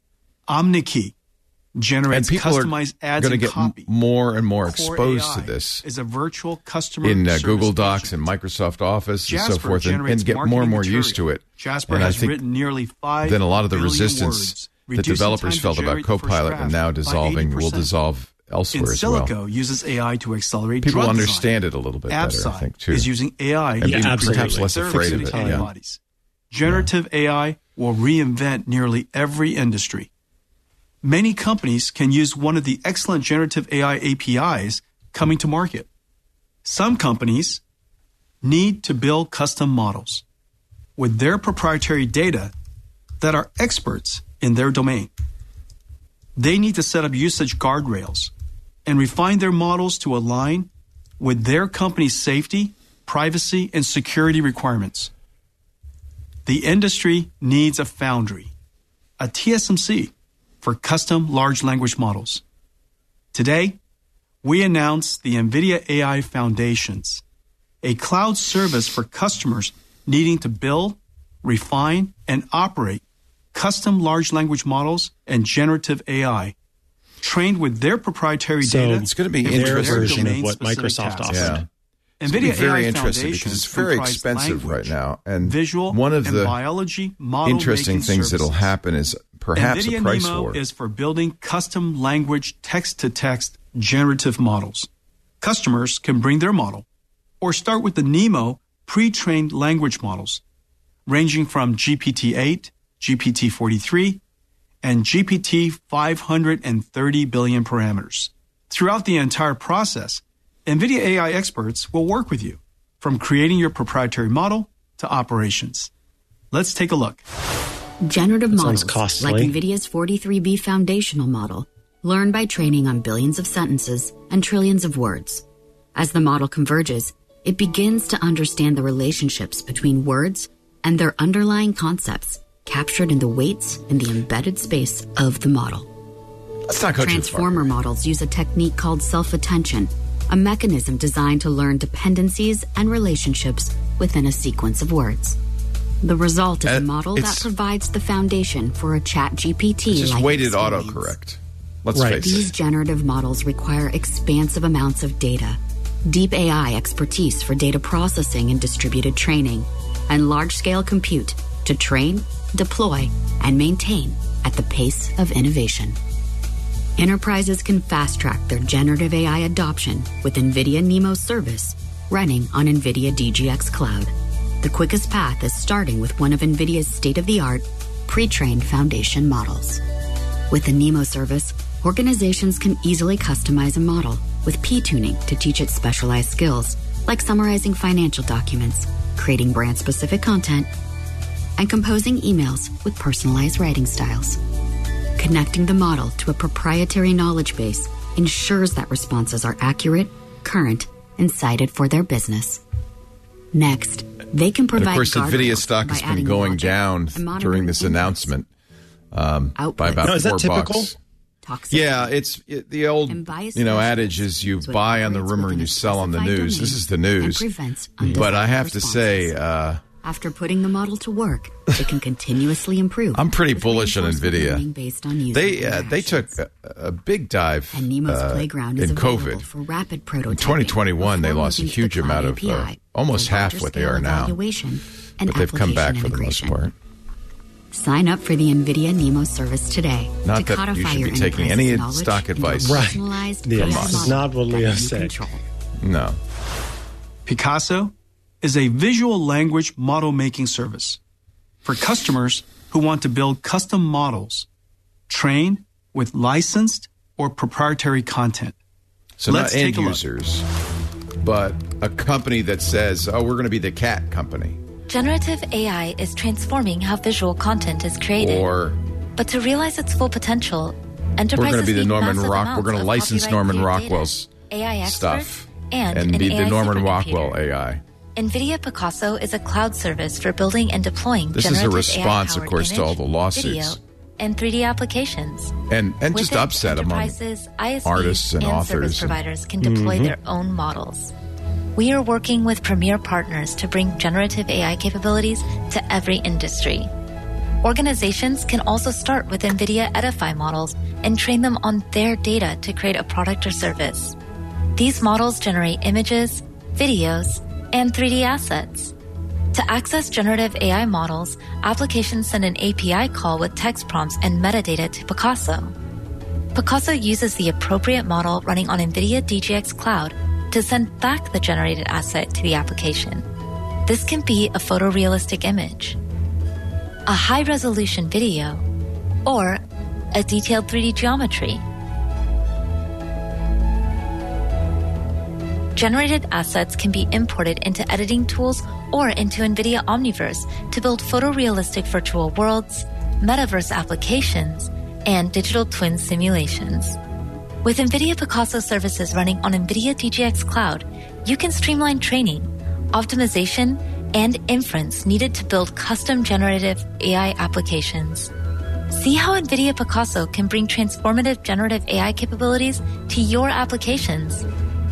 OmniKey generates customized ads and copy. More and more Core exposed AI to this is a virtual customer in Google service Docs agent. and Microsoft Office Jasper and so forth, and get more and more used to it. Jasper and has I think written nearly 5 then a lot of the billion resistance words, that developers felt about Copilot are now dissolving, will dissolve elsewhere as well. InSilico uses AI to accelerate People drug understand design. it a little bit better, I think, too. is using AI and being to perhaps less afraid of it. Antibodies. Generative AI will reinvent nearly every industry. Many companies can use one of the excellent generative AI APIs coming to market. Some companies need to build custom models with their proprietary data that are experts in their domain. They need to set up usage guardrails and refine their models to align with their company's safety, privacy, and security requirements. The industry needs a foundry, a TSMC, for custom large language models. Today, we announce the NVIDIA AI Foundations, a cloud service for customers needing to build, refine, and operate custom large language models and generative AI, trained with their proprietary data. It's going to be their interesting. version of what Microsoft offers. Yeah. It's NVIDIA very AI interesting because it's very expensive right now. And visual one of the biology model interesting things that'll happen is perhaps NVIDIA a price NeMo war. is for building custom language text-to-text generative models. Customers can bring their model or start with the NeMo pre-trained language models, ranging from GPT-8, GPT-43, and GPT 530 billion parameters. Throughout the entire process, NVIDIA AI experts will work with you, from creating your proprietary model to operations. Let's take a look. Generative models, costly. like NVIDIA's 43B foundational model, learn by training on billions of sentences and trillions of words. As the model converges, it begins to understand the relationships between words and their underlying concepts, captured in the weights in the embedded space of the model. Let's not go too far. Transformer models use a technique called self-attention, a mechanism designed to learn dependencies and relationships within a sequence of words. The result is a model that provides the foundation for a ChatGPT-like just weighted experience. autocorrect. Let's face These it. generative models require expansive amounts of data, deep AI expertise for data processing and distributed training, and large-scale compute to train, deploy, and maintain at the pace of innovation. Enterprises can fast-track their generative AI adoption with NVIDIA NeMo service running on NVIDIA DGX Cloud. The quickest path is starting with one of NVIDIA's state-of-the-art, pre-trained foundation models. With the NeMo service, organizations can easily customize a model with p-tuning to teach it specialized skills, like summarizing financial documents, creating brand-specific content, and composing emails with personalized writing styles. Connecting the model to a proprietary knowledge base ensures that responses are accurate, current, and cited for their business. Next, they can provide. And of course, NVIDIA guardrails stock by has been adding going logic down and monitoring during this inputs. announcement by Outputs. about No, is that $4. typical? Toxicity. Yeah, the old And bias adage is you is what buy on the operates rumor within and you a sell on the specified news. domain This is the and news. prevents But I undesired have to say, responses. After putting the model to work, it can continuously improve. I'm pretty with bullish on reinforcement NVIDIA. learning based on user they interactions. took a big dive And Nemo's Playground is in available COVID. for rapid prototyping. In 2021, they before lost a moving to the huge cloud amount of, API almost for half larger what they scale are now. evaluation and But they've come back application for the most integration. part. Sign up for the NVIDIA Nemo service today Not to that codify you should your be taking enterprise's any knowledge stock into a advice. Right. personalized Yeah, AI this model is not what that Leo you said. control. No. Picasso is a visual language model making service for customers who want to build custom models trained with licensed or proprietary content. So Let's not end take a look. users, but a company that says, oh, we're going to be the cat company. Generative AI is transforming how visual content is created. Or But to realize its full potential, we're enterprises going to be the need Norman massive Rock. amounts We're going to of license copyright Norman cleared Rockwell's data, AI experts, stuff and be an the AI Norman supercomputer. Rockwell AI. NVIDIA Picasso is a cloud service for building and deploying This is a generative response, of AI-powered course, to image, all the lawsuits. video, and 3D applications. And just With it, upset among enterprises, ISVs, artists and authors service and- providers can deploy their own models. We are working with premier partners to bring generative AI capabilities to every industry. Organizations can also start with NVIDIA Edify models and train them on their data to create a product or service. These models generate images, videos, and 3D assets. To access generative AI models, applications send an API call with text prompts and metadata to Picasso. Picasso uses the appropriate model running on NVIDIA DGX Cloud to send back the generated asset to the application. This can be a photorealistic image, a high-resolution video, or a detailed 3D geometry. Generated assets can be imported into editing tools or into NVIDIA Omniverse to build photorealistic virtual worlds, metaverse applications, and digital twin simulations. With NVIDIA Picasso services running on NVIDIA DGX Cloud, you can streamline training, optimization, and inference needed to build custom generative AI applications. See how NVIDIA Picasso can bring transformative generative AI capabilities to your applications.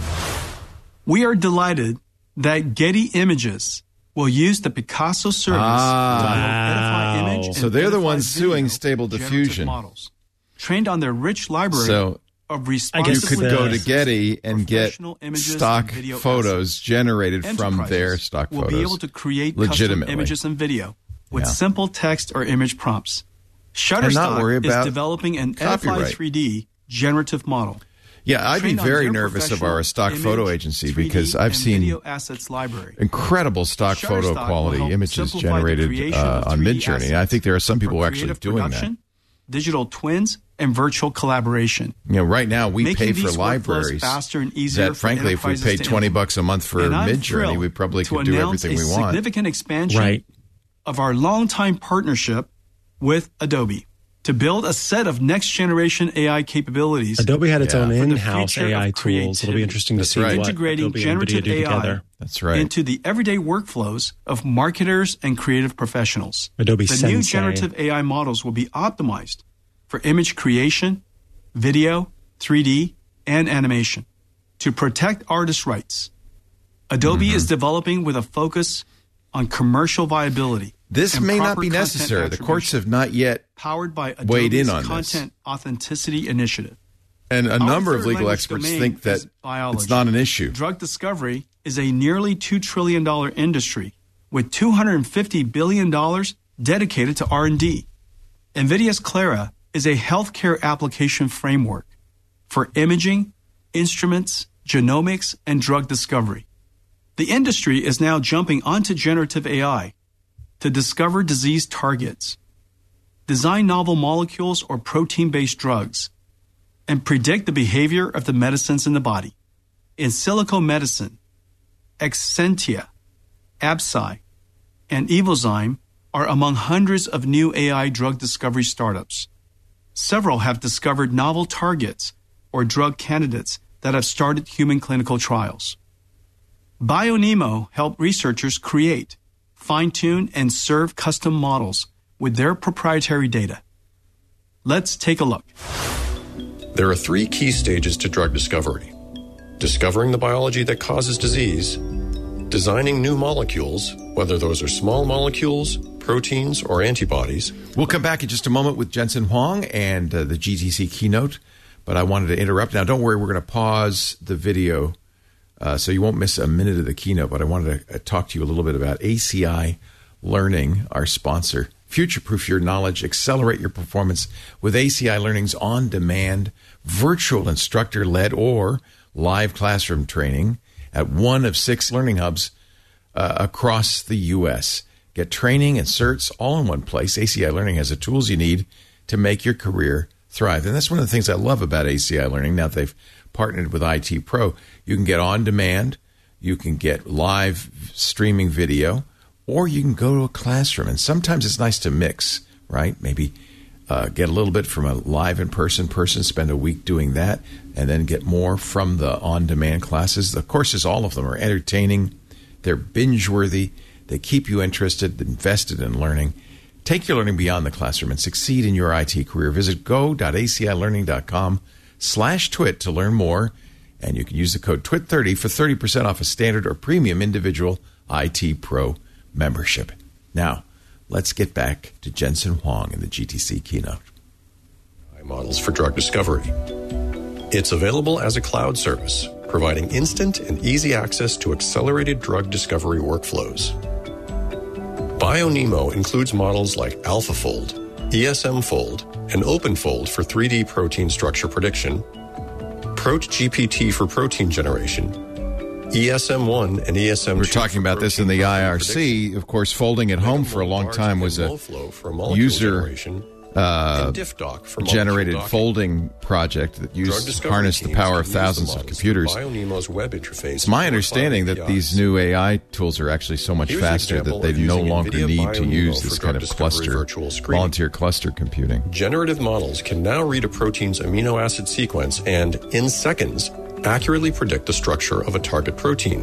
We are delighted that Getty Images will use the Picasso service to edify image and So they're the edify ones video suing Stable generative Diffusion. models, trained on their rich library So of you responsibly could go to licensed Getty and get professional images stock and video photos assets. generated from Enterprises their stock will photos. be able to create custom legitimately. images and video with Yeah. simple text or image prompts. And not worry Shutterstock is about developing an copyright. Edify 3D generative model. Yeah, I'd be trained on very their nervous of our professional stock image, photo agency 3D, because I've and seen video assets library. incredible stock photo Shutterstock will quality help images simplify the generated creation of on 3D Midjourney. And I assets think there are some people for who are actually creative doing production, digital twins, and virtual collaboration. that. You know, right now we Making pay for these workflows libraries faster and easier that, for frankly, if we enterprises paid to $20 a month for And I'm Midjourney, thrilled we probably to could do announce everything we a want. significant expansion Right. of our longtime partnership with Adobe to build a set of next-generation AI capabilities. Adobe had its Yeah. own For the in-house future of AI tools. It'll creativity. be interesting to That's see right. what Integrating Adobe and generative NVIDIA do AI together. That's right. into the everyday workflows of marketers and creative professionals. Adobe The new Sensei. generative AI models will be optimized for image creation, video, 3D, and animation to protect artist rights. Adobe is developing with a focus on commercial viability. This and may not proper be content necessary. The courts attribution, have not yet, powered by weighed in Adobe's on this. Content Authenticity Initiative. and a Our number of third legal language experts domain think that is biology. it's not an issue. Drug discovery is a nearly $2 trillion industry with $250 billion dedicated to R&D. NVIDIA's Clara is a healthcare application framework for imaging, instruments, genomics, and drug discovery. The industry is now jumping onto generative AI to discover disease targets, design novel molecules or protein-based drugs, and predict the behavior of the medicines in the body. In silico medicine, Exscientia, Absci, and Evozyme are among hundreds of new AI drug discovery startups. several have discovered novel targets or drug candidates that have started human clinical trials. BioNeMo helped researchers create, fine-tune, and serve custom models with their proprietary data. Let's take a look. There are 3 key stages to drug discovery: discovering the biology that causes disease, designing new molecules, whether those are small molecules, proteins, or antibodies. We'll come back in just a moment with Jensen Huang and the GTC keynote, but I wanted to interrupt. Now, don't worry, we're going to pause the video so you won't miss a minute of the keynote, but I wanted to talk to you a little bit about ACI Learning, our sponsor. Future-proof your knowledge, accelerate your performance with ACI Learning's on-demand, virtual instructor-led or live classroom training at one of 6 learning hubs across the U.S. Get training and certs all in one place. ACI Learning has the tools you need to make your career thrive. And that's one of the things I love about ACI Learning. Now that they've partnered with IT Pro, you can get on demand, you can get live streaming video, or you can go to a classroom. And sometimes it's nice to mix, right? Maybe get a little bit from a live in-person person, spend a week doing that, and then get more from the on-demand classes. The courses, all of them, are entertaining. They're binge-worthy. They keep you interested, invested in learning. Take your learning beyond the classroom and succeed in your IT career. Visit go.acilearning.com/twit to learn more. And you can use the code TWIT30 for 30% off a standard or premium individual IT Pro membership. Now, let's get back to Jensen Huang in the GTC keynote. Models for drug discovery. It's available as a cloud service, providing instant and easy access to accelerated drug discovery workflows. BioNeMo includes models like AlphaFold, ESMFold, and OpenFold for 3D protein structure prediction, ProteGPT for protein generation, ESM1 and ESM2. We're talking about this in the IRC. Of course, folding at home for a long time was a user generated folding project that harnessed the power of thousands of computers. It's my understanding that these new AI tools are actually so much faster that they no longer need to use this kind of cluster, volunteer cluster computing. Generative models can now read a protein's amino acid sequence and, in seconds, accurately predict the structure of a target protein.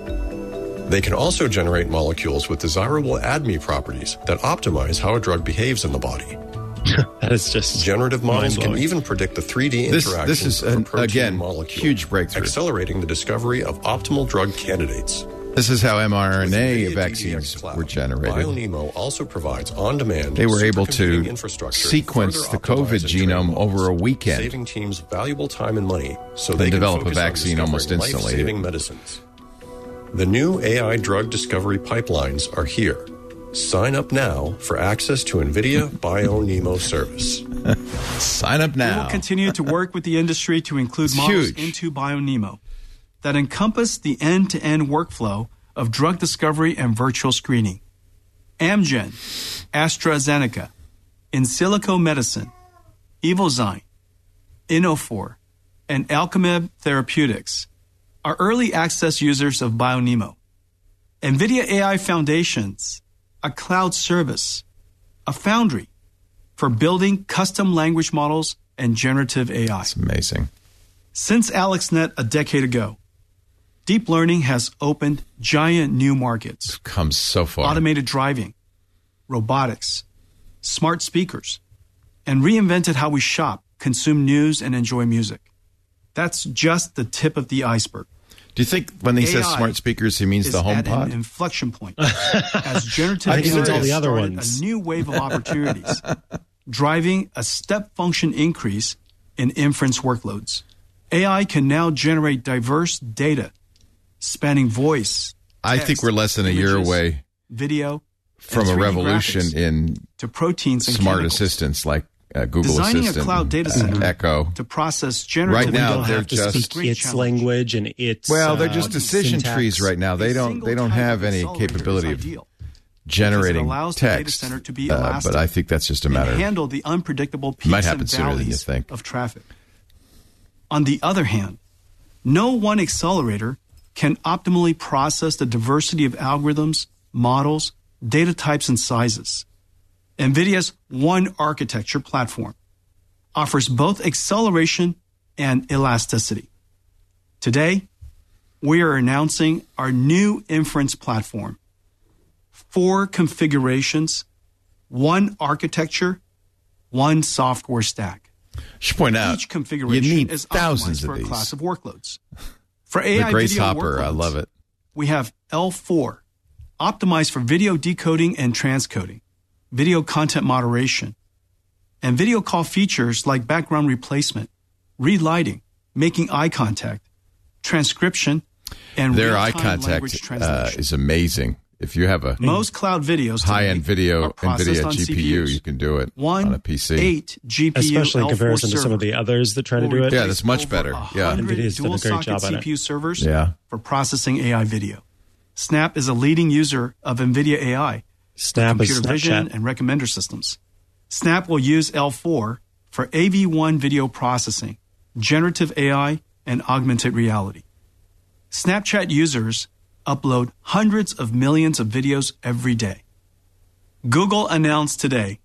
They can also generate molecules with desirable ADME properties that optimize how a drug behaves in the body. That is just generative models can even predict the 3D interactions this is of a protein molecule, huge breakthrough, accelerating the discovery of optimal drug candidates. This is how mRNA vaccines were generated. BioNeMo also provides on-demand. They were able to sequence the COVID genome over a weekend, saving teams valuable time and money, so they can develop a vaccine almost instantly. Life-saving medicines. The new AI drug discovery pipelines are here. Sign up now for access to NVIDIA BioNeMo service. Sign up now. We will continue to work with the industry to include models into BioNeMo that encompass the end-to-end workflow of drug discovery and virtual screening. Amgen, AstraZeneca, Insilico Medicine, Evozyne, Innophore, and Alchemib Therapeutics are early access users of BioNeMo. NVIDIA AI Foundations, a cloud service, a foundry for building custom language models and generative AI. It's amazing. Since AlexNet a decade ago, deep learning has opened giant new markets. It's come so far. Automated driving, robotics, smart speakers, and reinvented how we shop, consume news, and enjoy music. That's just the tip of the iceberg. Do you think when he says smart speakers, he means the HomePod? At an inflection point, as generative AI all the other started ones. A new wave of opportunities, driving a step function increase in inference workloads. AI can now generate diverse data, spanning voice, text, I think we're less than a year away, video, from a revolution in to proteins and smart chemicals. assistants like Google Designing Assistant, a cloud data center Echo, to process generative right now don't they're have to just speak its language and its they're just decision syntax. trees right now. They don't have any capability of generating text, but I think that's just a matter of handle the unpredictable peaks might happen and sooner than you valleys think. of traffic. On the other hand, no one accelerator can optimally process the diversity of algorithms, models, data types, and sizes. NVIDIA's One Architecture platform offers both acceleration and elasticity. Today, we are announcing our new inference platform. 4 configurations, 1 architecture, 1 software stack. I should point out, each configuration you need is thousands optimized for of a these. class of workloads. For AI the Grace video Hopper, workloads, I love it. we have L4, optimized for video decoding and transcoding, video content moderation, and video call features like background replacement, relighting, making eye contact, transcription, and Their eye real-time contact language translation. is amazing. If you have a Most cloud videos high-end today video are processed NVIDIA on GPU, CPUs. you can do it 1, on a PC. 8 GPU Especially in L4 comparison to some of server the others that try to do it. Yeah, that's much better. Yeah. NVIDIA's done a great dual-socket job on it. CPU servers Yeah. for processing AI video. Snap is a leading user of NVIDIA AI, Snap is computer vision, Snapchat. and recommender systems. Snap will use L4 for AV1 video processing, generative AI, and augmented reality. Snapchat users upload hundreds of millions of videos every day. Google announced today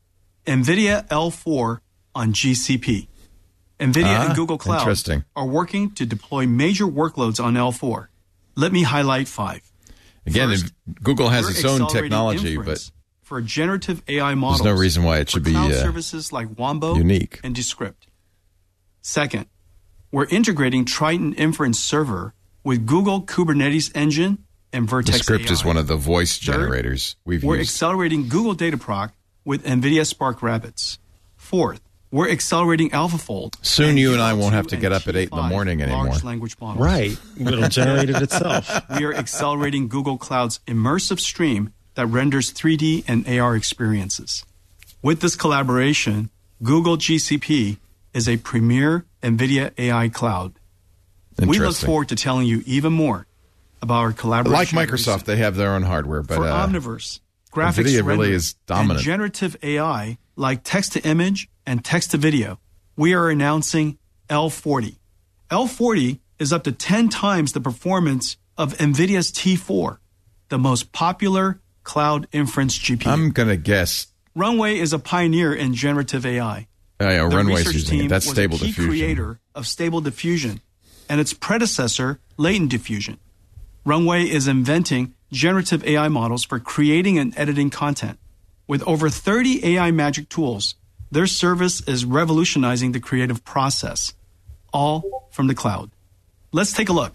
NVIDIA L4 on GCP. NVIDIA and Google Cloud interesting. are working to deploy major workloads on L4. Let me highlight 5. Again, First, Google has we're its own accelerating technology, inference but for generative AI models, there's no reason why it should for be cloud services like Wombo unique. and Descript. Second, we're integrating Triton Inference Server with Google Kubernetes Engine and Vertex Descript AI. is one of the voice Third, generators we've we're used. accelerating Google Dataproc with NVIDIA Spark Rapids. Fourth, we're accelerating AlphaFold. Soon you and I won't L2 have to get and up at 8 in the G5 morning anymore. Large language models. Right. It'll generate it itself. We are accelerating Google Cloud's immersive stream that renders 3D and AR experiences. With this collaboration, Google GCP is a premier NVIDIA AI cloud. We look Interesting. forward to telling you even more about our collaboration. Like Microsoft, they have their own hardware, but For Omniverse, graphics NVIDIA really rendering, is dominant. and generative AI like text-to-image and text-to-video, we are announcing L40. L40 is up to 10 times the performance of NVIDIA's T4, the most popular cloud inference GPU. I'm going to guess Runway is a pioneer in generative AI. yeah, The Runway's research using team it. That's was Stable a key Diffusion. creator of Stable Diffusion and its predecessor, Latent Diffusion. Runway is inventing generative AI models for creating and editing content. With over 30 AI magic tools, their service is revolutionizing the creative process, all from the cloud. Let's take a look.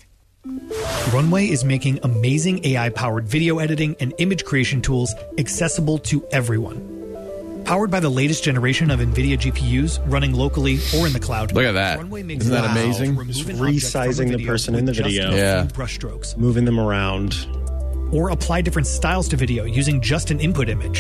Runway is making amazing AI-powered video editing and image creation tools accessible to everyone. Powered by the latest generation of NVIDIA GPUs running locally or in the cloud. Look at that. Runway makes Isn't that it amazing? possible to remove Just an object from a resizing the video person in with the just video. a Yeah. few brushstrokes. Moving them around. Or apply different styles to video using just an input image.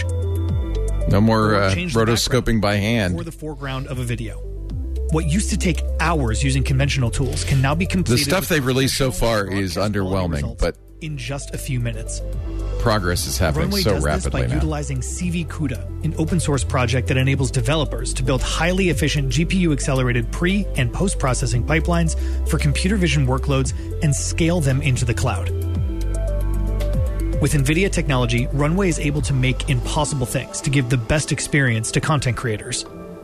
No more Or change the rotoscoping by Or hand. the foreground of a video. What used to take hours using conventional tools can now be completed. The stuff with they've released so professional far is broadcast quality underwhelming, results but in just a few minutes. progress is happening Runway so does rapidly this by now. utilizing CV CUDA, an open source project that enables developers to build highly efficient GPU accelerated pre and post processing pipelines for computer vision workloads and scale them into the cloud. With NVIDIA technology, Runway is able to make impossible things to give the best experience to content creators.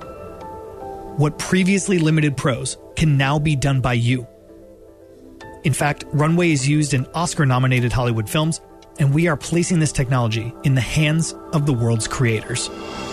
What previously limited pros can now be done by you. In fact, Runway is used in Oscar-nominated Hollywood films, and we are placing this technology in the hands of the world's creators.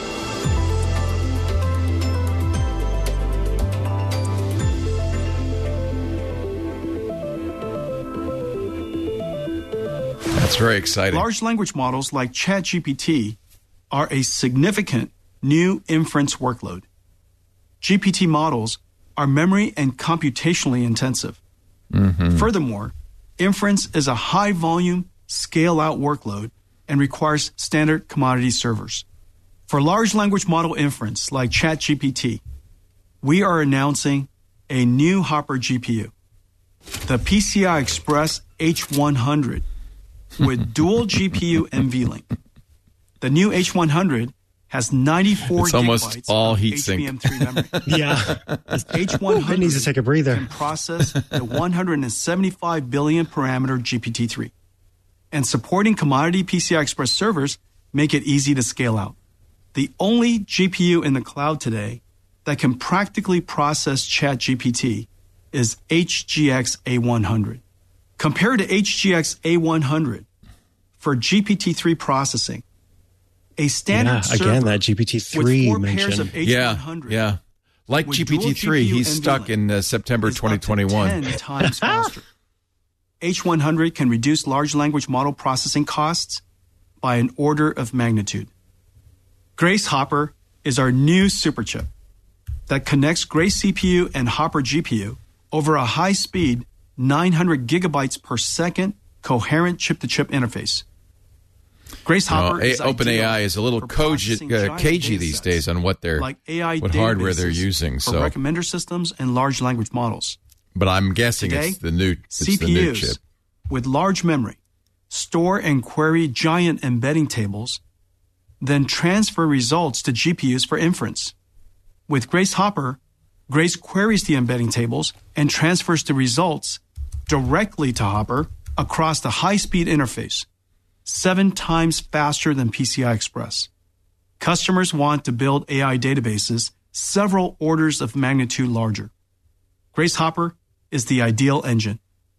That's very exciting. Large language models like ChatGPT are a significant new inference workload. GPT models are memory and computationally intensive. Furthermore, inference is a high-volume, scale-out workload and requires standard commodity servers. For large language model inference like ChatGPT, we are announcing a new Hopper GPU, the PCI Express H100, with dual GPU NVLink. The new H100 has 94 It's almost gigabytes all of heatsink. HBM3 memory. Yeah. H100 It needs to take a breather. can process the 175 billion parameter GPT-3. And supporting commodity PCI Express servers make it easy to scale out. The only GPU in the cloud today that can practically process ChatGPT is HGX A100. Compared to HGX A100 for GPT-3 processing, a standard server again, that GPT-3 with 4 mentioned. pairs of H100 Yeah. Like with GPT-3, dual GPU he's stuck NVLink in September is up to 2021. 10 times faster. H100 can reduce large language model processing costs by an order of magnitude. Grace Hopper is our new superchip that connects Grace CPU and Hopper GPU over a high-speed 900 gigabytes per second coherent chip-to-chip interface. Grace Hopper is OpenAI is a little cagey these days on what they're like AI what hardware they're using. For So, recommender systems and large language models. but I'm guessing Today, it's the new CPUs chip. with large memory store and query giant embedding tables, then transfer results to GPUs for inference. With Grace Hopper, Grace queries the embedding tables and transfers the results directly to Hopper across the high-speed interface, 7 times faster than PCI Express. Customers want to build AI databases several orders of magnitude larger. Grace Hopper is the ideal engine.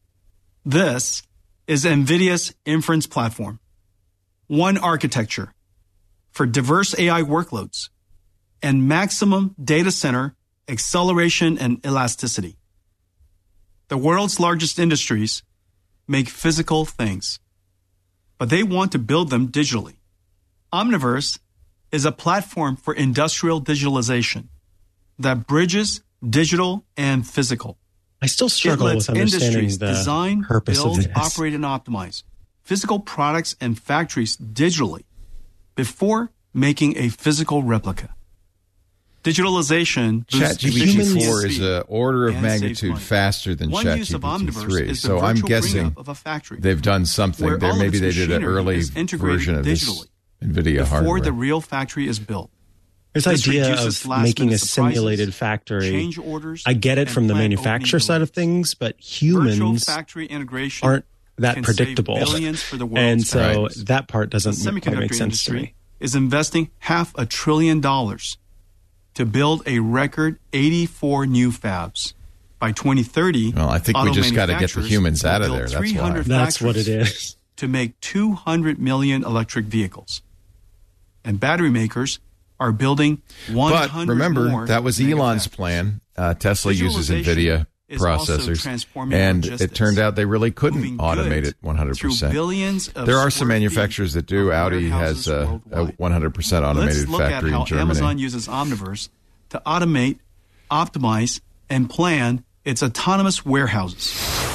This is NVIDIA's inference platform. One architecture for diverse AI workloads and maximum data center acceleration and elasticity. The world's largest industries make physical things, but they want to build them digitally. Omniverse is a platform for industrial digitalization that bridges digital and physical. I still struggle with understanding the design, purpose build, of this. operate, and optimize physical products and factories digitally before making a physical replica. Digitalization boosts ChatGPT-4 is an order of and saves magnitude money. faster than One use of Omniverse ChatGPT-3. is the So I'm virtual guessing bring-up of a factory they've done something where there. all of Maybe its they did an machinery early is integrated version of this digitally NVIDIA before hardware. the real factory is built. This This idea reduces of last-minute making a surprises, simulated factory, change orders, I get it and from the plant manufacturer opening side of delays. things, but Virtual humans factory integration aren't that can predictable. Save billions for the world's And so factories. that part The doesn't quite semiconductor make sense to industry me. is investing $500 billion to build a record 84 new fabs. By 2030, Well, I think we auto just got to get the manufacturers humans out of will there. build That's why. 300 That's what it factories is. to make 200 million electric vehicles. And battery makers are building 100 But remember, more that was Elon's megafactories. plan. Tesla uses Visualization NVIDIA is also processors, transforming and logistics, it turned out they really couldn't moving automate goods it 100%. through billions of There are some square feet manufacturers that do. of Audi has warehouses a worldwide. 100% automated Let's look factory at how in Germany. Amazon uses Omniverse to automate, optimize, and plan its autonomous warehouses.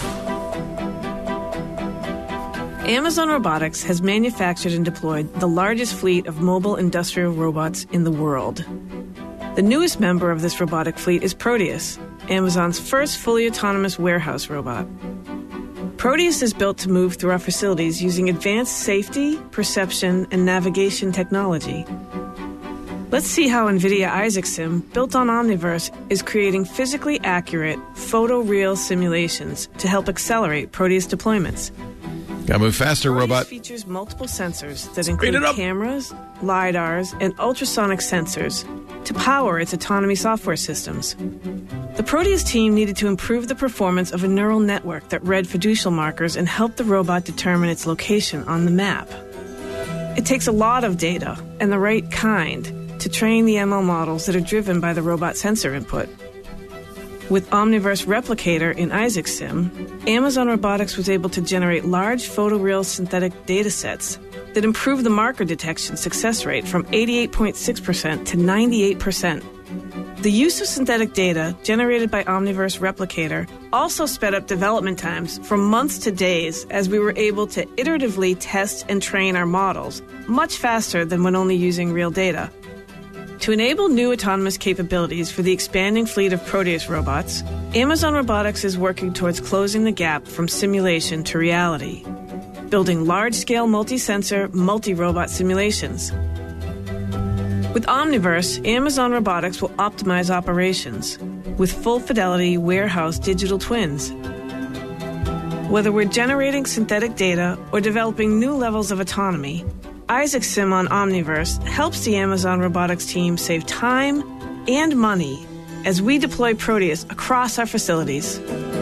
Amazon Robotics has manufactured and deployed the largest fleet of mobile industrial robots in the world. The newest member of this robotic fleet is Proteus, Amazon's first fully autonomous warehouse robot. Proteus is built to move through our facilities using advanced safety, perception, and navigation technology. Let's see how NVIDIA Isaac Sim, built on Omniverse, is creating physically accurate, photoreal simulations to help accelerate Proteus deployments. Gotta move faster, Proteus robot. features multiple sensors that Speed it include up. cameras, LiDARs, and ultrasonic sensors to power its autonomy software systems. The Proteus team needed to improve the performance of a neural network that read fiducial markers and helped the robot determine its location on the map. It takes a lot of data, and the right kind, to train the ML models that are driven by the robot sensor input. With Omniverse Replicator in Isaac Sim, Amazon Robotics was able to generate large photoreal synthetic datasets that improve the marker detection success rate from 88.6% to 98%. The use of synthetic data generated by Omniverse Replicator also sped up development times from months to days as we were able to iteratively test and train our models much faster than when only using real data. To enable new autonomous capabilities for the expanding fleet of Proteus robots, Amazon Robotics is working towards closing the gap from simulation to reality, building large-scale multi-sensor, multi-robot simulations. With Omniverse, Amazon Robotics will optimize operations with full-fidelity warehouse digital twins. Whether we're generating synthetic data or developing new levels of autonomy, Isaac Sim on Omniverse helps the Amazon Robotics team save time, and money as we deploy Proteus across our facilities.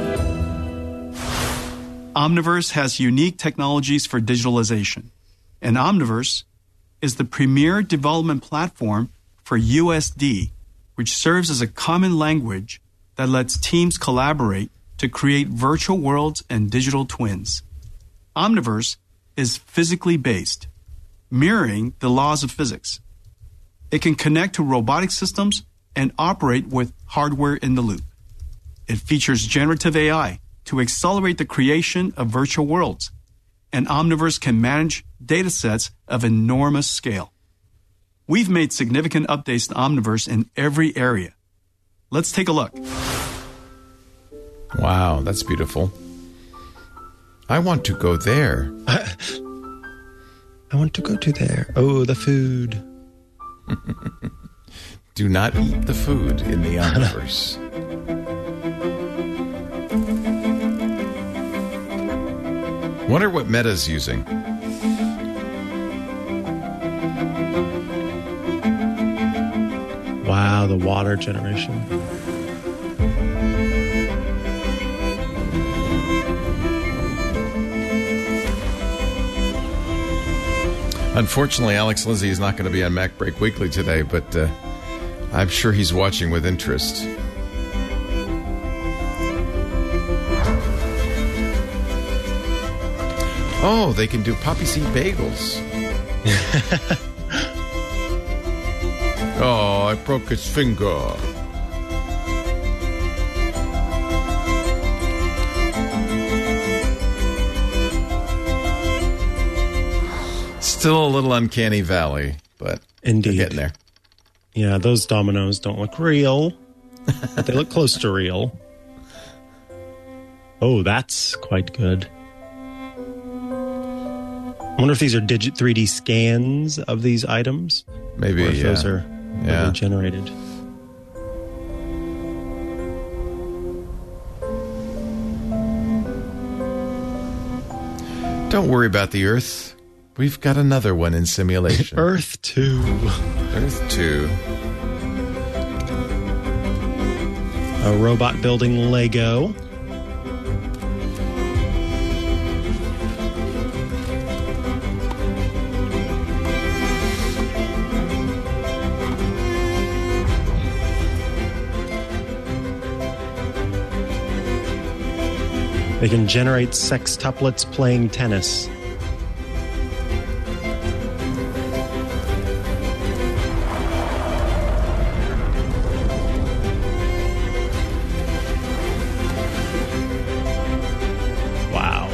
Omniverse has unique technologies for digitalization, and Omniverse is the premier development platform for USD, which serves as a common language that lets teams collaborate to create virtual worlds and digital twins. Omniverse is physically based, mirroring the laws of physics. It can connect to robotic systems and operate with hardware in the loop. It features generative AI to accelerate the creation of virtual worlds, and Omniverse can manage data sets of enormous scale. We've made significant updates to Omniverse in every area. Let's take a look. Wow, that's beautiful. I want to go there. I want to go to there. Oh, the food. Do not eat the food in the Omniverse. Wonder what Meta's using. Wow, the water generation. Unfortunately, Alex Lindsay is not going to be on Mac Break Weekly today, but I'm sure he's watching with interest. Oh, they can do poppy seed bagels. Oh, I broke his finger. Still a little uncanny valley, but indeed, we're getting there. Yeah, those dominoes don't look real, but they look close to real. Oh, that's quite good. I wonder if these are 3D scans of these items. Maybe, or if those are really generated. Don't worry about the Earth. We've got another one in simulation. Earth 2. Earth 2. A robot building Lego. They can generate sextuplets playing tennis. Wow.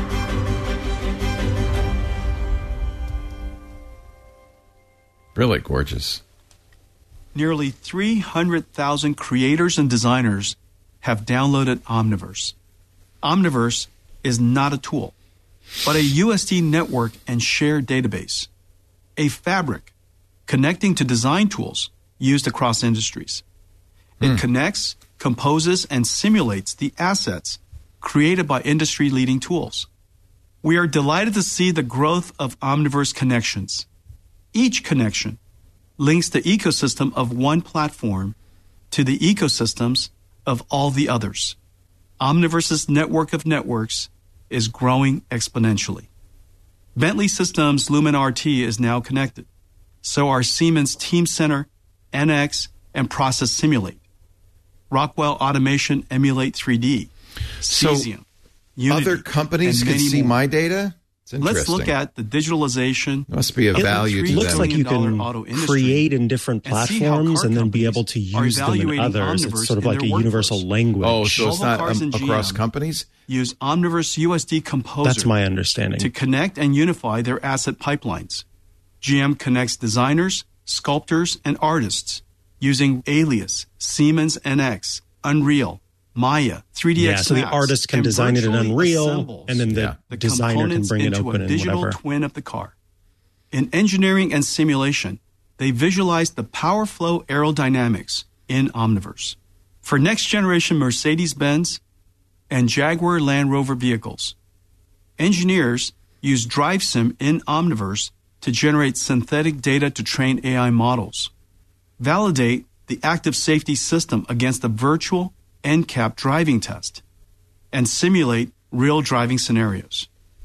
Really gorgeous. Nearly 300,000 creators and designers have downloaded Omniverse. Omniverse is not a tool, but a USD network and shared database, a fabric connecting to design tools used across industries. It connects, composes, and simulates the assets created by industry-leading tools. We are delighted to see the growth of Omniverse connections. Each connection links the ecosystem of one platform to the ecosystems of all the others. Omniverse's network of networks is growing exponentially. Bentley Systems Lumen RT is now connected. So are Siemens Teamcenter, NX, and Process Simulate. Rockwell Automation Emulate 3D. Cesium, Unity, other companies can see my data? It's interesting. Let's look at the digitalization. Must be a value to them. It looks like you can create in different platforms and then be able to use them in others. It's sort of like a universal language. Oh, so it's not across companies? Use Omniverse USD Composer. That's my understanding. To connect and unify their asset pipelines. GM connects designers, sculptors, and artists using Alias, Siemens NX, Unreal, Maya, 3ds Yeah, so the artist can design it in Unreal, and then the designer can bring it open into a digital whatever. twin of the car. In engineering and simulation, they visualize the power flow aerodynamics in Omniverse. For next-generation Mercedes-Benz and Jaguar Land Rover vehicles, engineers use DriveSim in Omniverse to generate synthetic data to train AI models, validate the active safety system against a virtual NCAP driving test and simulate real driving scenarios.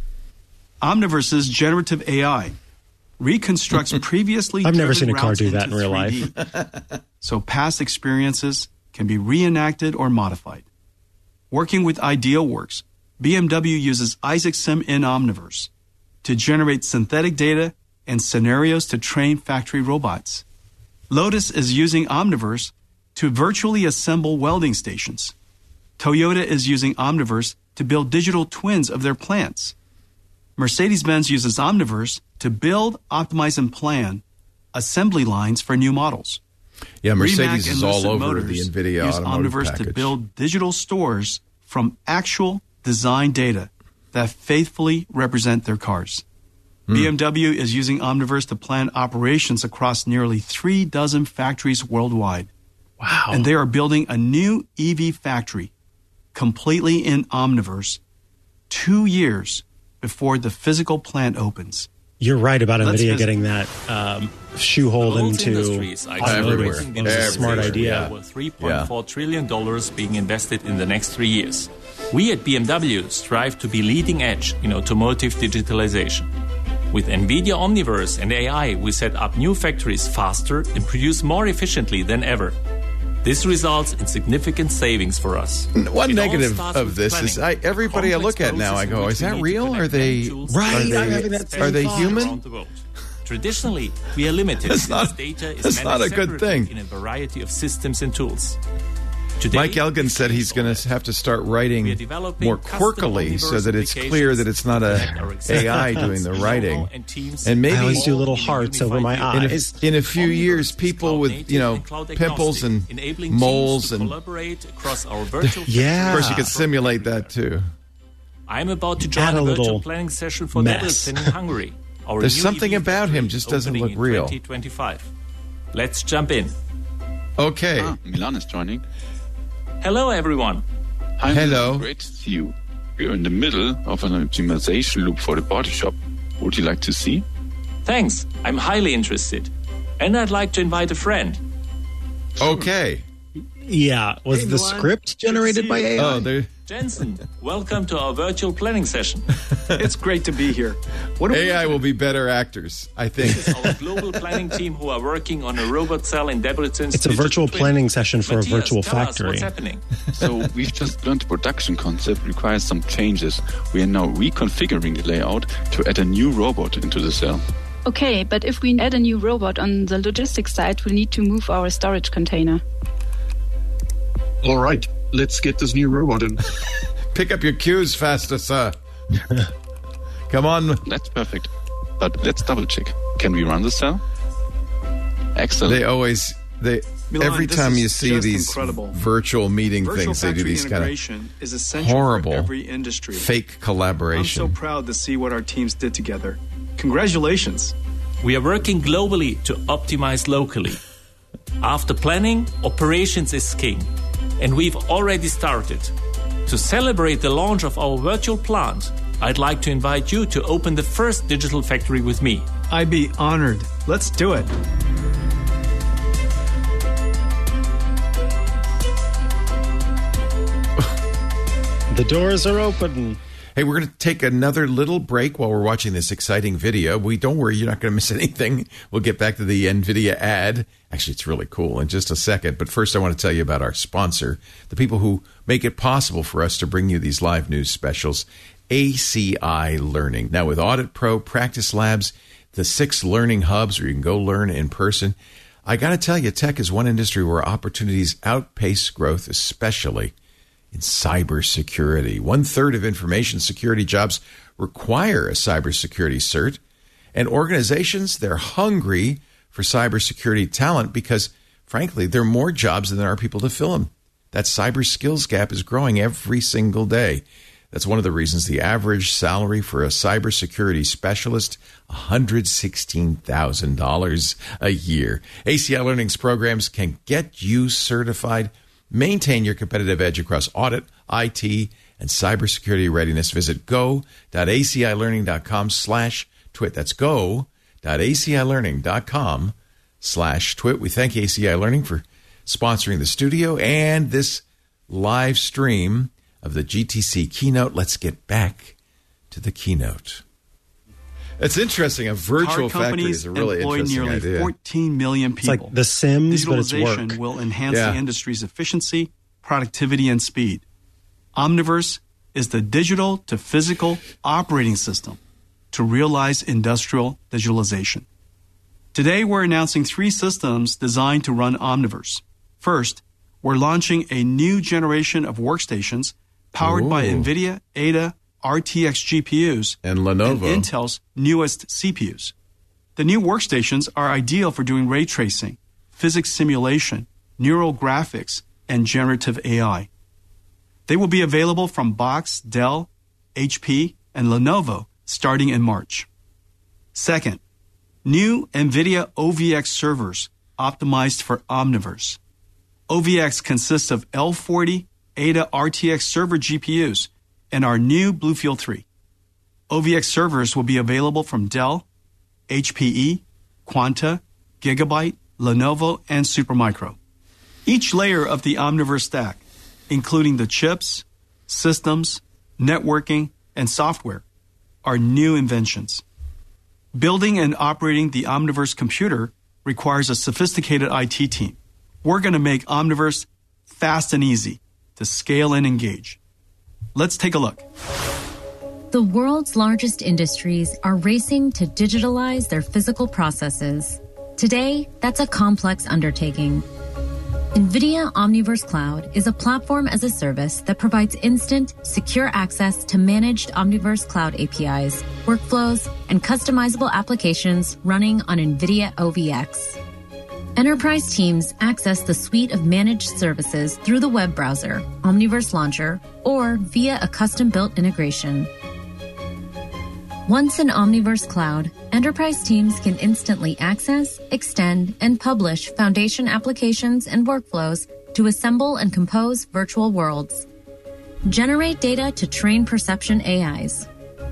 Omniverse's generative AI reconstructs previously I've never driven seen a car routes do that into in real 3D, life. so past experiences can be reenacted or modified. Working with IdealWorks, BMW uses Isaac Sim in Omniverse to generate synthetic data and scenarios to train factory robots. Lotus is using Omniverse to virtually assemble welding stations. Toyota is using Omniverse to build digital twins of their plants. Mercedes-Benz uses Omniverse to build, optimize, and plan assembly lines for new models. Yeah, Mercedes Rimac is and all Lucid over Motors the NVIDIA use automotive Omniverse package. to build digital stores from actual design data that faithfully represent their cars. BMW is using Omniverse to plan operations across nearly 36 factories worldwide. Wow. And they are building a new EV factory completely in Omniverse 2 years before the physical plant opens. You're right about NVIDIA getting that shoehole into everywhere. It's a smart idea. With $3.4 trillion being invested in the next 3 years. We at BMW strive to be leading edge in automotive digitalization. With NVIDIA Omniverse and AI, we set up new factories faster and produce more efficiently than ever. This results in significant savings for us. One negative of this is everybody I look at now, I go, is that real? Are they Are they human? Traditionally, we are limited since data is that's not a good thing. In a variety of systems and tools. Today, Mike Elgin said he's going to have to start writing more quirkily so that it's clear that it's not a AI doing the writing. And maybe I always do little hearts over my eyes. In a few years, people with pimples and moles and yeah, of course you could simulate that too. I'm about to join a virtual planning session for Debrecen in Hungary. There's something about him just doesn't look real. 2025. Let's jump in. Okay. Milan is joining. Hello, everyone. Hi, hello. Great to see you. We're in the middle of an optimization loop for the body shop. Would you like to see? Thanks. I'm highly interested. And I'd like to invite a friend. Okay. Yeah. Was the script generated by AI? Oh, Jensen, welcome to our virtual planning session. It's great to be here. AI will be better actors, I think. This is our global planning team who are working on a robot cell in Debrecen. It's a virtual planning session for Matthias, a virtual tell us factory. What's happening? So we've just learned the production concept requires some changes. We are now reconfiguring the layout to add a new robot into the cell. Okay, but if we add a new robot on the logistics side, we need to move our storage container. All right, let's get this new robot in. Pick up your cues faster, sir. Come on. That's perfect. But let's double check. Can we run the cell? Excellent. Milan, every time you see these incredible. Virtual meeting things, they do these kind of horrible every industry. fake collaboration. I'm so proud to see what our teams did together. Congratulations. We are working globally to optimize locally. After planning, operations is king. And we've already started. To celebrate the launch of our virtual plant, I'd like to invite you to open the first digital factory with me. I'd be honored. Let's do it. The doors are open. Hey, we're going to take another little break while we're watching this exciting video. Don't worry, you're not going to miss anything. We'll get back to the NVIDIA ad. Actually, it's really cool in just a second. But first, I want to tell you about our sponsor, the people who make it possible for us to bring you these live news specials, ACI Learning. Now, with Audit Pro, Practice Labs, the 6 learning hubs where you can go learn in person, I got to tell you, tech is one industry where opportunities outpace growth, especially in cybersecurity. 1/3 of information security jobs require a cybersecurity cert, and organizations, they're hungry for cybersecurity talent because, frankly, there are more jobs than there are people to fill them. That cyber skills gap is growing every single day. That's one of the reasons the average salary for a cybersecurity specialist, $116,000 a year. ACI Learning's programs can get you certified. Maintain your competitive edge across audit, IT, and cybersecurity readiness. Visit go.acilearning.com/twit. That's go.acilearning.com/twit. We thank ACI Learning for sponsoring the studio and this live stream of the GTC keynote. Let's get back to the keynote. It's interesting. A virtual factory is a really interesting nearly idea. 14 million people. It's like The Sims, but it's work. Digitalization will enhance the industry's efficiency, productivity, and speed. Omniverse is the digital to physical operating system to realize industrial digitalization. Today, we're announcing 3 systems designed to run Omniverse. First, we're launching a new generation of workstations powered by NVIDIA Ada RTX GPUs and Lenovo and Intel's newest CPUs. The new workstations are ideal for doing ray tracing, physics simulation, neural graphics, and generative AI. They will be available from Box, Dell, HP, and Lenovo starting in March. Second, new NVIDIA OVX servers optimized for Omniverse. OVX consists of L40 Ada RTX server GPUs and our new BlueField 3. OVX servers will be available from Dell, HPE, Quanta, Gigabyte, Lenovo, and Supermicro. Each layer of the Omniverse stack, including the chips, systems, networking, and software, are new inventions. Building and operating the Omniverse computer requires a sophisticated IT team. We're going to make Omniverse fast and easy to scale and engage. Let's take a look. The world's largest industries are racing to digitalize their physical processes. Today, that's a complex undertaking. NVIDIA Omniverse Cloud is a platform as a service that provides instant, secure access to managed Omniverse Cloud APIs, workflows, and customizable applications running on NVIDIA OVX. Enterprise teams access the suite of managed services through the web browser, Omniverse Launcher, or via a custom-built integration. Once in Omniverse Cloud, enterprise teams can instantly access, extend, and publish foundation applications and workflows to assemble and compose virtual worlds. Generate data to train perception AIs.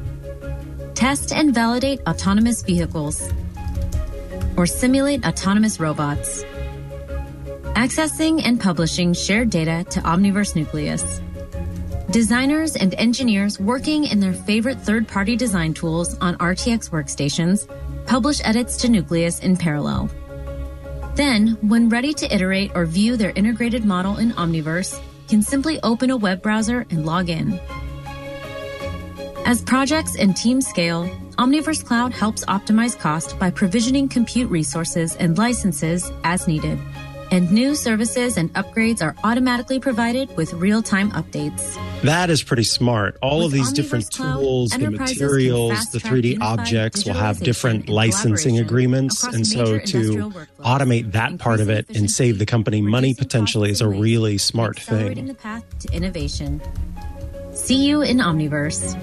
Test and validate autonomous vehicles. Or simulate autonomous robots. Accessing and publishing shared data to Omniverse Nucleus. Designers and engineers working in their favorite third-party design tools on RTX workstations publish edits to Nucleus in parallel. Then, when ready to iterate or view their integrated model in Omniverse, can simply open a web browser and log in. As projects and teams scale, Omniverse Cloud helps optimize cost by provisioning compute resources and licenses as needed. And new services and upgrades are automatically provided with real-time updates. That is pretty smart. All of these different tools, the materials, the 3D objects will have different licensing agreements. And so to automate that part of it and save the company money potentially is a really smart Accelerating thing. the path to innovation. See you in Omniverse.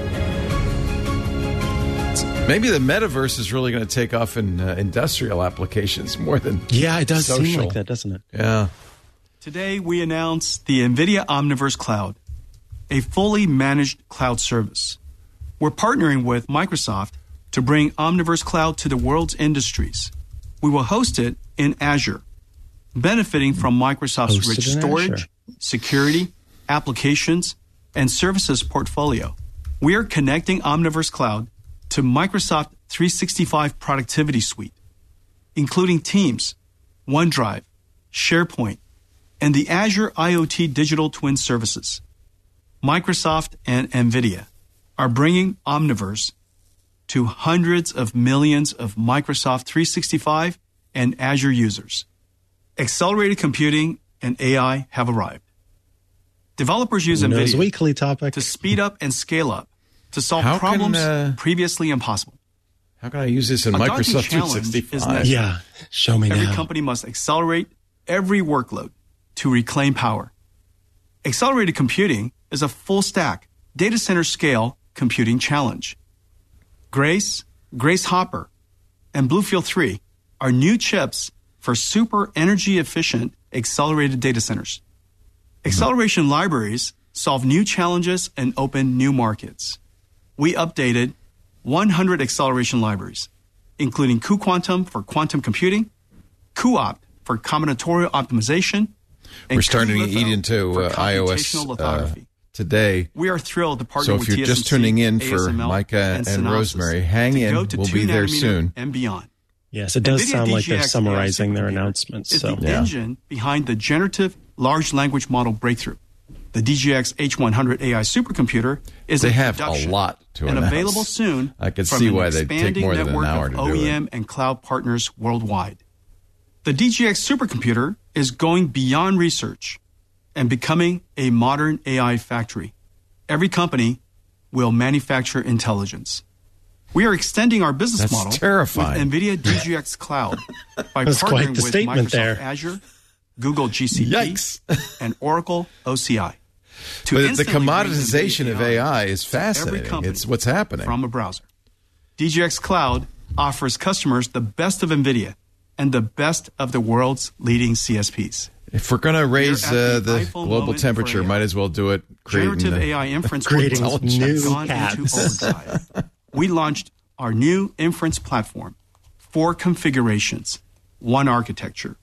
Maybe the metaverse is really going to take off in industrial applications more than it does social. seem like that, doesn't it? Yeah. Today, we announce the NVIDIA Omniverse Cloud, a fully managed cloud service. We're partnering with Microsoft to bring Omniverse Cloud to the world's industries. We will host it in Azure, benefiting from Microsoft's rich storage, security, applications, and services portfolio. We are connecting Omniverse Cloud to Microsoft 365 Productivity Suite, including Teams, OneDrive, SharePoint, and the Azure IoT Digital Twin services. Microsoft and NVIDIA are bringing Omniverse to hundreds of millions of Microsoft 365 and Azure users. Accelerated computing and AI have arrived. Developers use NVIDIA weekly topic to speed up and scale up, to solve problems previously impossible. How can I use this in Microsoft 365? Yeah, show me Every now. company must accelerate every workload to reclaim power. Accelerated computing is a full-stack, data center scale computing challenge. Grace, Grace Hopper, and BlueField 3 are new chips for super energy-efficient accelerated data centers. Acceleration libraries solve new challenges and open new markets. We updated 100 acceleration libraries, including cuQuantum for quantum computing, cuOpt for combinatorial optimization. We're starting to eat into iOS today. We are thrilled to partner with TSMC. So if you're just tuning in for ASML, Micah and Rosemary, hang in. We'll be there soon. And beyond. Yes, it does NVIDIA sound like they're DGX summarizing their AI announcements. is the engine behind the generative large language model breakthrough. The DGX H100 AI supercomputer is they have a lot to and announce. Available soon. I can see why they take more than an hour to do OEM it. and cloud partners worldwide. The DGX supercomputer is going beyond research and becoming a modern AI factory. Every company will manufacture intelligence. We are extending our business model terrifying. with NVIDIA DGX Cloud by That's quite partnering the with statement Microsoft there. Azure, Google GCP, Yikes. and Oracle OCI. To But the instantly bring commoditization NVIDIA of AI is to every fascinating. company It's what's happening. from a browser. DGX Cloud offers customers the best of NVIDIA and the best of the world's leading CSPs. If we're going to raise the iPhone global moment temperature, for AI. might as well do it creating Generative AI inference creating workloads new have gone cats. into overdrive. We launched our new inference platform, 4 configurations, 1 architecture.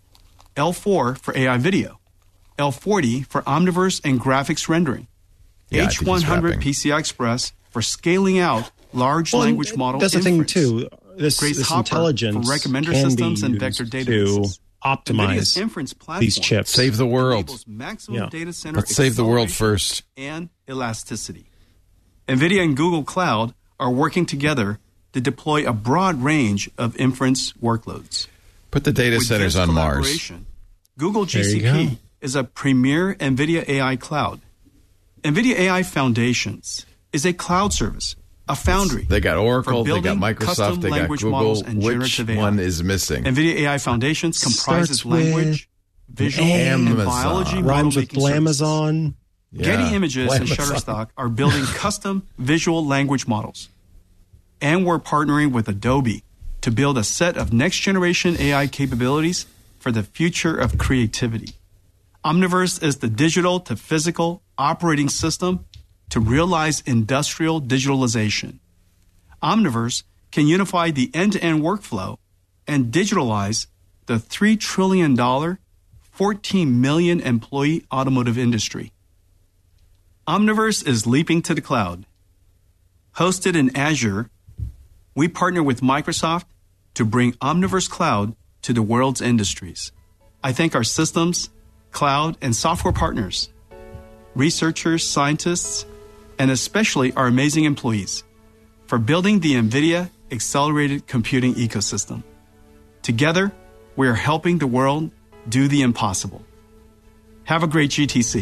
L4 for AI video, L40 for Omniverse and graphics rendering, Yeah, I think he's H100 rapping. PCI Express for scaling out large language model That's the thing, inference. too. This Grace Hopper intelligence for recommender can systems be and used vector to databases. optimize NVIDIA's inference platform these chips. Save the world. enables maximum Yeah. data center Let's save the world acceleration first. and elasticity. NVIDIA and Google Cloud are working together to deploy a broad range of inference workloads. Put the data With centers this on Mars. collaboration, Google There you GCP go. is a premier NVIDIA AI cloud. NVIDIA AI Foundations is a cloud service, a foundry. They got Oracle, for they got building Microsoft, custom they got language Google. models and Which generative AI. one is missing? NVIDIA AI Foundations comprises Starts with language, visual, and Amazon. biology Rhymes with model-making services. Blamazon. Getty Images and Blamazon. Shutterstock are building custom visual language models. And we're partnering with Adobe to build a set of next-generation AI capabilities for the future of creativity. Omniverse is the digital to physical operating system to realize industrial digitalization. Omniverse can unify the end-to-end workflow and digitalize the $3 trillion, 14 million employee automotive industry. Omniverse is leaping to the cloud. Hosted in Azure, we partner with Microsoft to bring Omniverse Cloud to the world's industries. I thank our systems, cloud, and software partners, researchers, scientists, and especially our amazing employees for building the NVIDIA accelerated computing ecosystem. Together, we are helping the world do the impossible. Have a great GTC.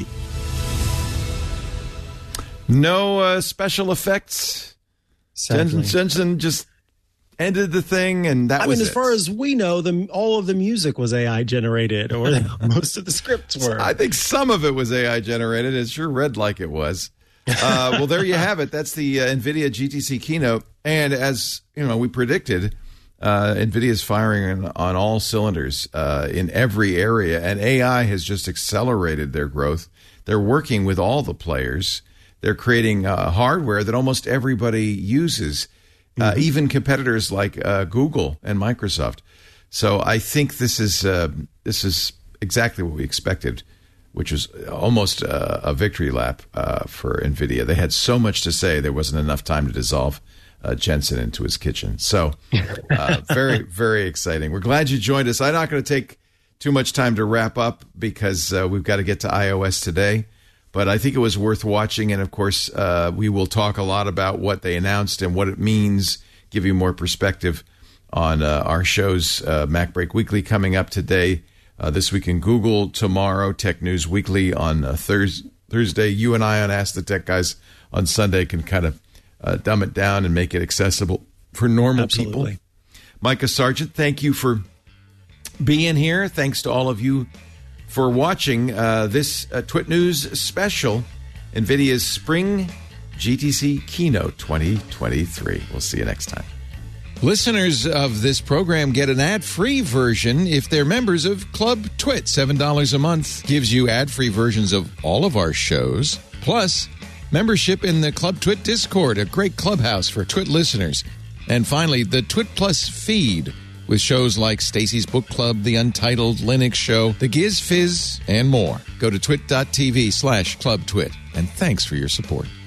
No special effects. Sadly. Jensen just ended the thing, and that was as it. far as we know, all of the music was AI generated, or most of the scripts were. I think some of it was AI generated. It sure read like it was. Well, there you have it. That's the NVIDIA GTC keynote. And as you know, we predicted, NVIDIA is firing on all cylinders in every area, and AI has just accelerated their growth. They're working with all the players. They're creating hardware that almost everybody uses, even competitors like Google and Microsoft. So I think this is exactly what we expected, which was almost a victory lap for NVIDIA. They had so much to say, there wasn't enough time to dissolve Jensen into his kitchen. So very, very exciting. We're glad you joined us. I'm not going to take too much time to wrap up because we've got to get to iOS today. But I think it was worth watching. And, of course, we will talk a lot about what they announced and what it means, give you more perspective on our shows. Mac Break Weekly coming up today, This Week in Google tomorrow, Tech News Weekly on Thursday. You and I on Ask the Tech Guys on Sunday can kind of dumb it down and make it accessible for normal people. Micah Sargent, thank you for being here. Thanks to all of you for watching this Twit News special, NVIDIA's Spring GTC Keynote 2023. We'll see you next time. Listeners of this program get an ad-free version if they're members of Club Twit. $7 a month gives you ad-free versions of all of our shows, plus membership in the Club Twit Discord, a great clubhouse for Twit listeners. And finally, the Twit Plus feed, with shows like Stacy's Book Club, The Untitled Linux Show, The Giz Fizz, and more. Go to twit.tv/clubtwit, and thanks for your support.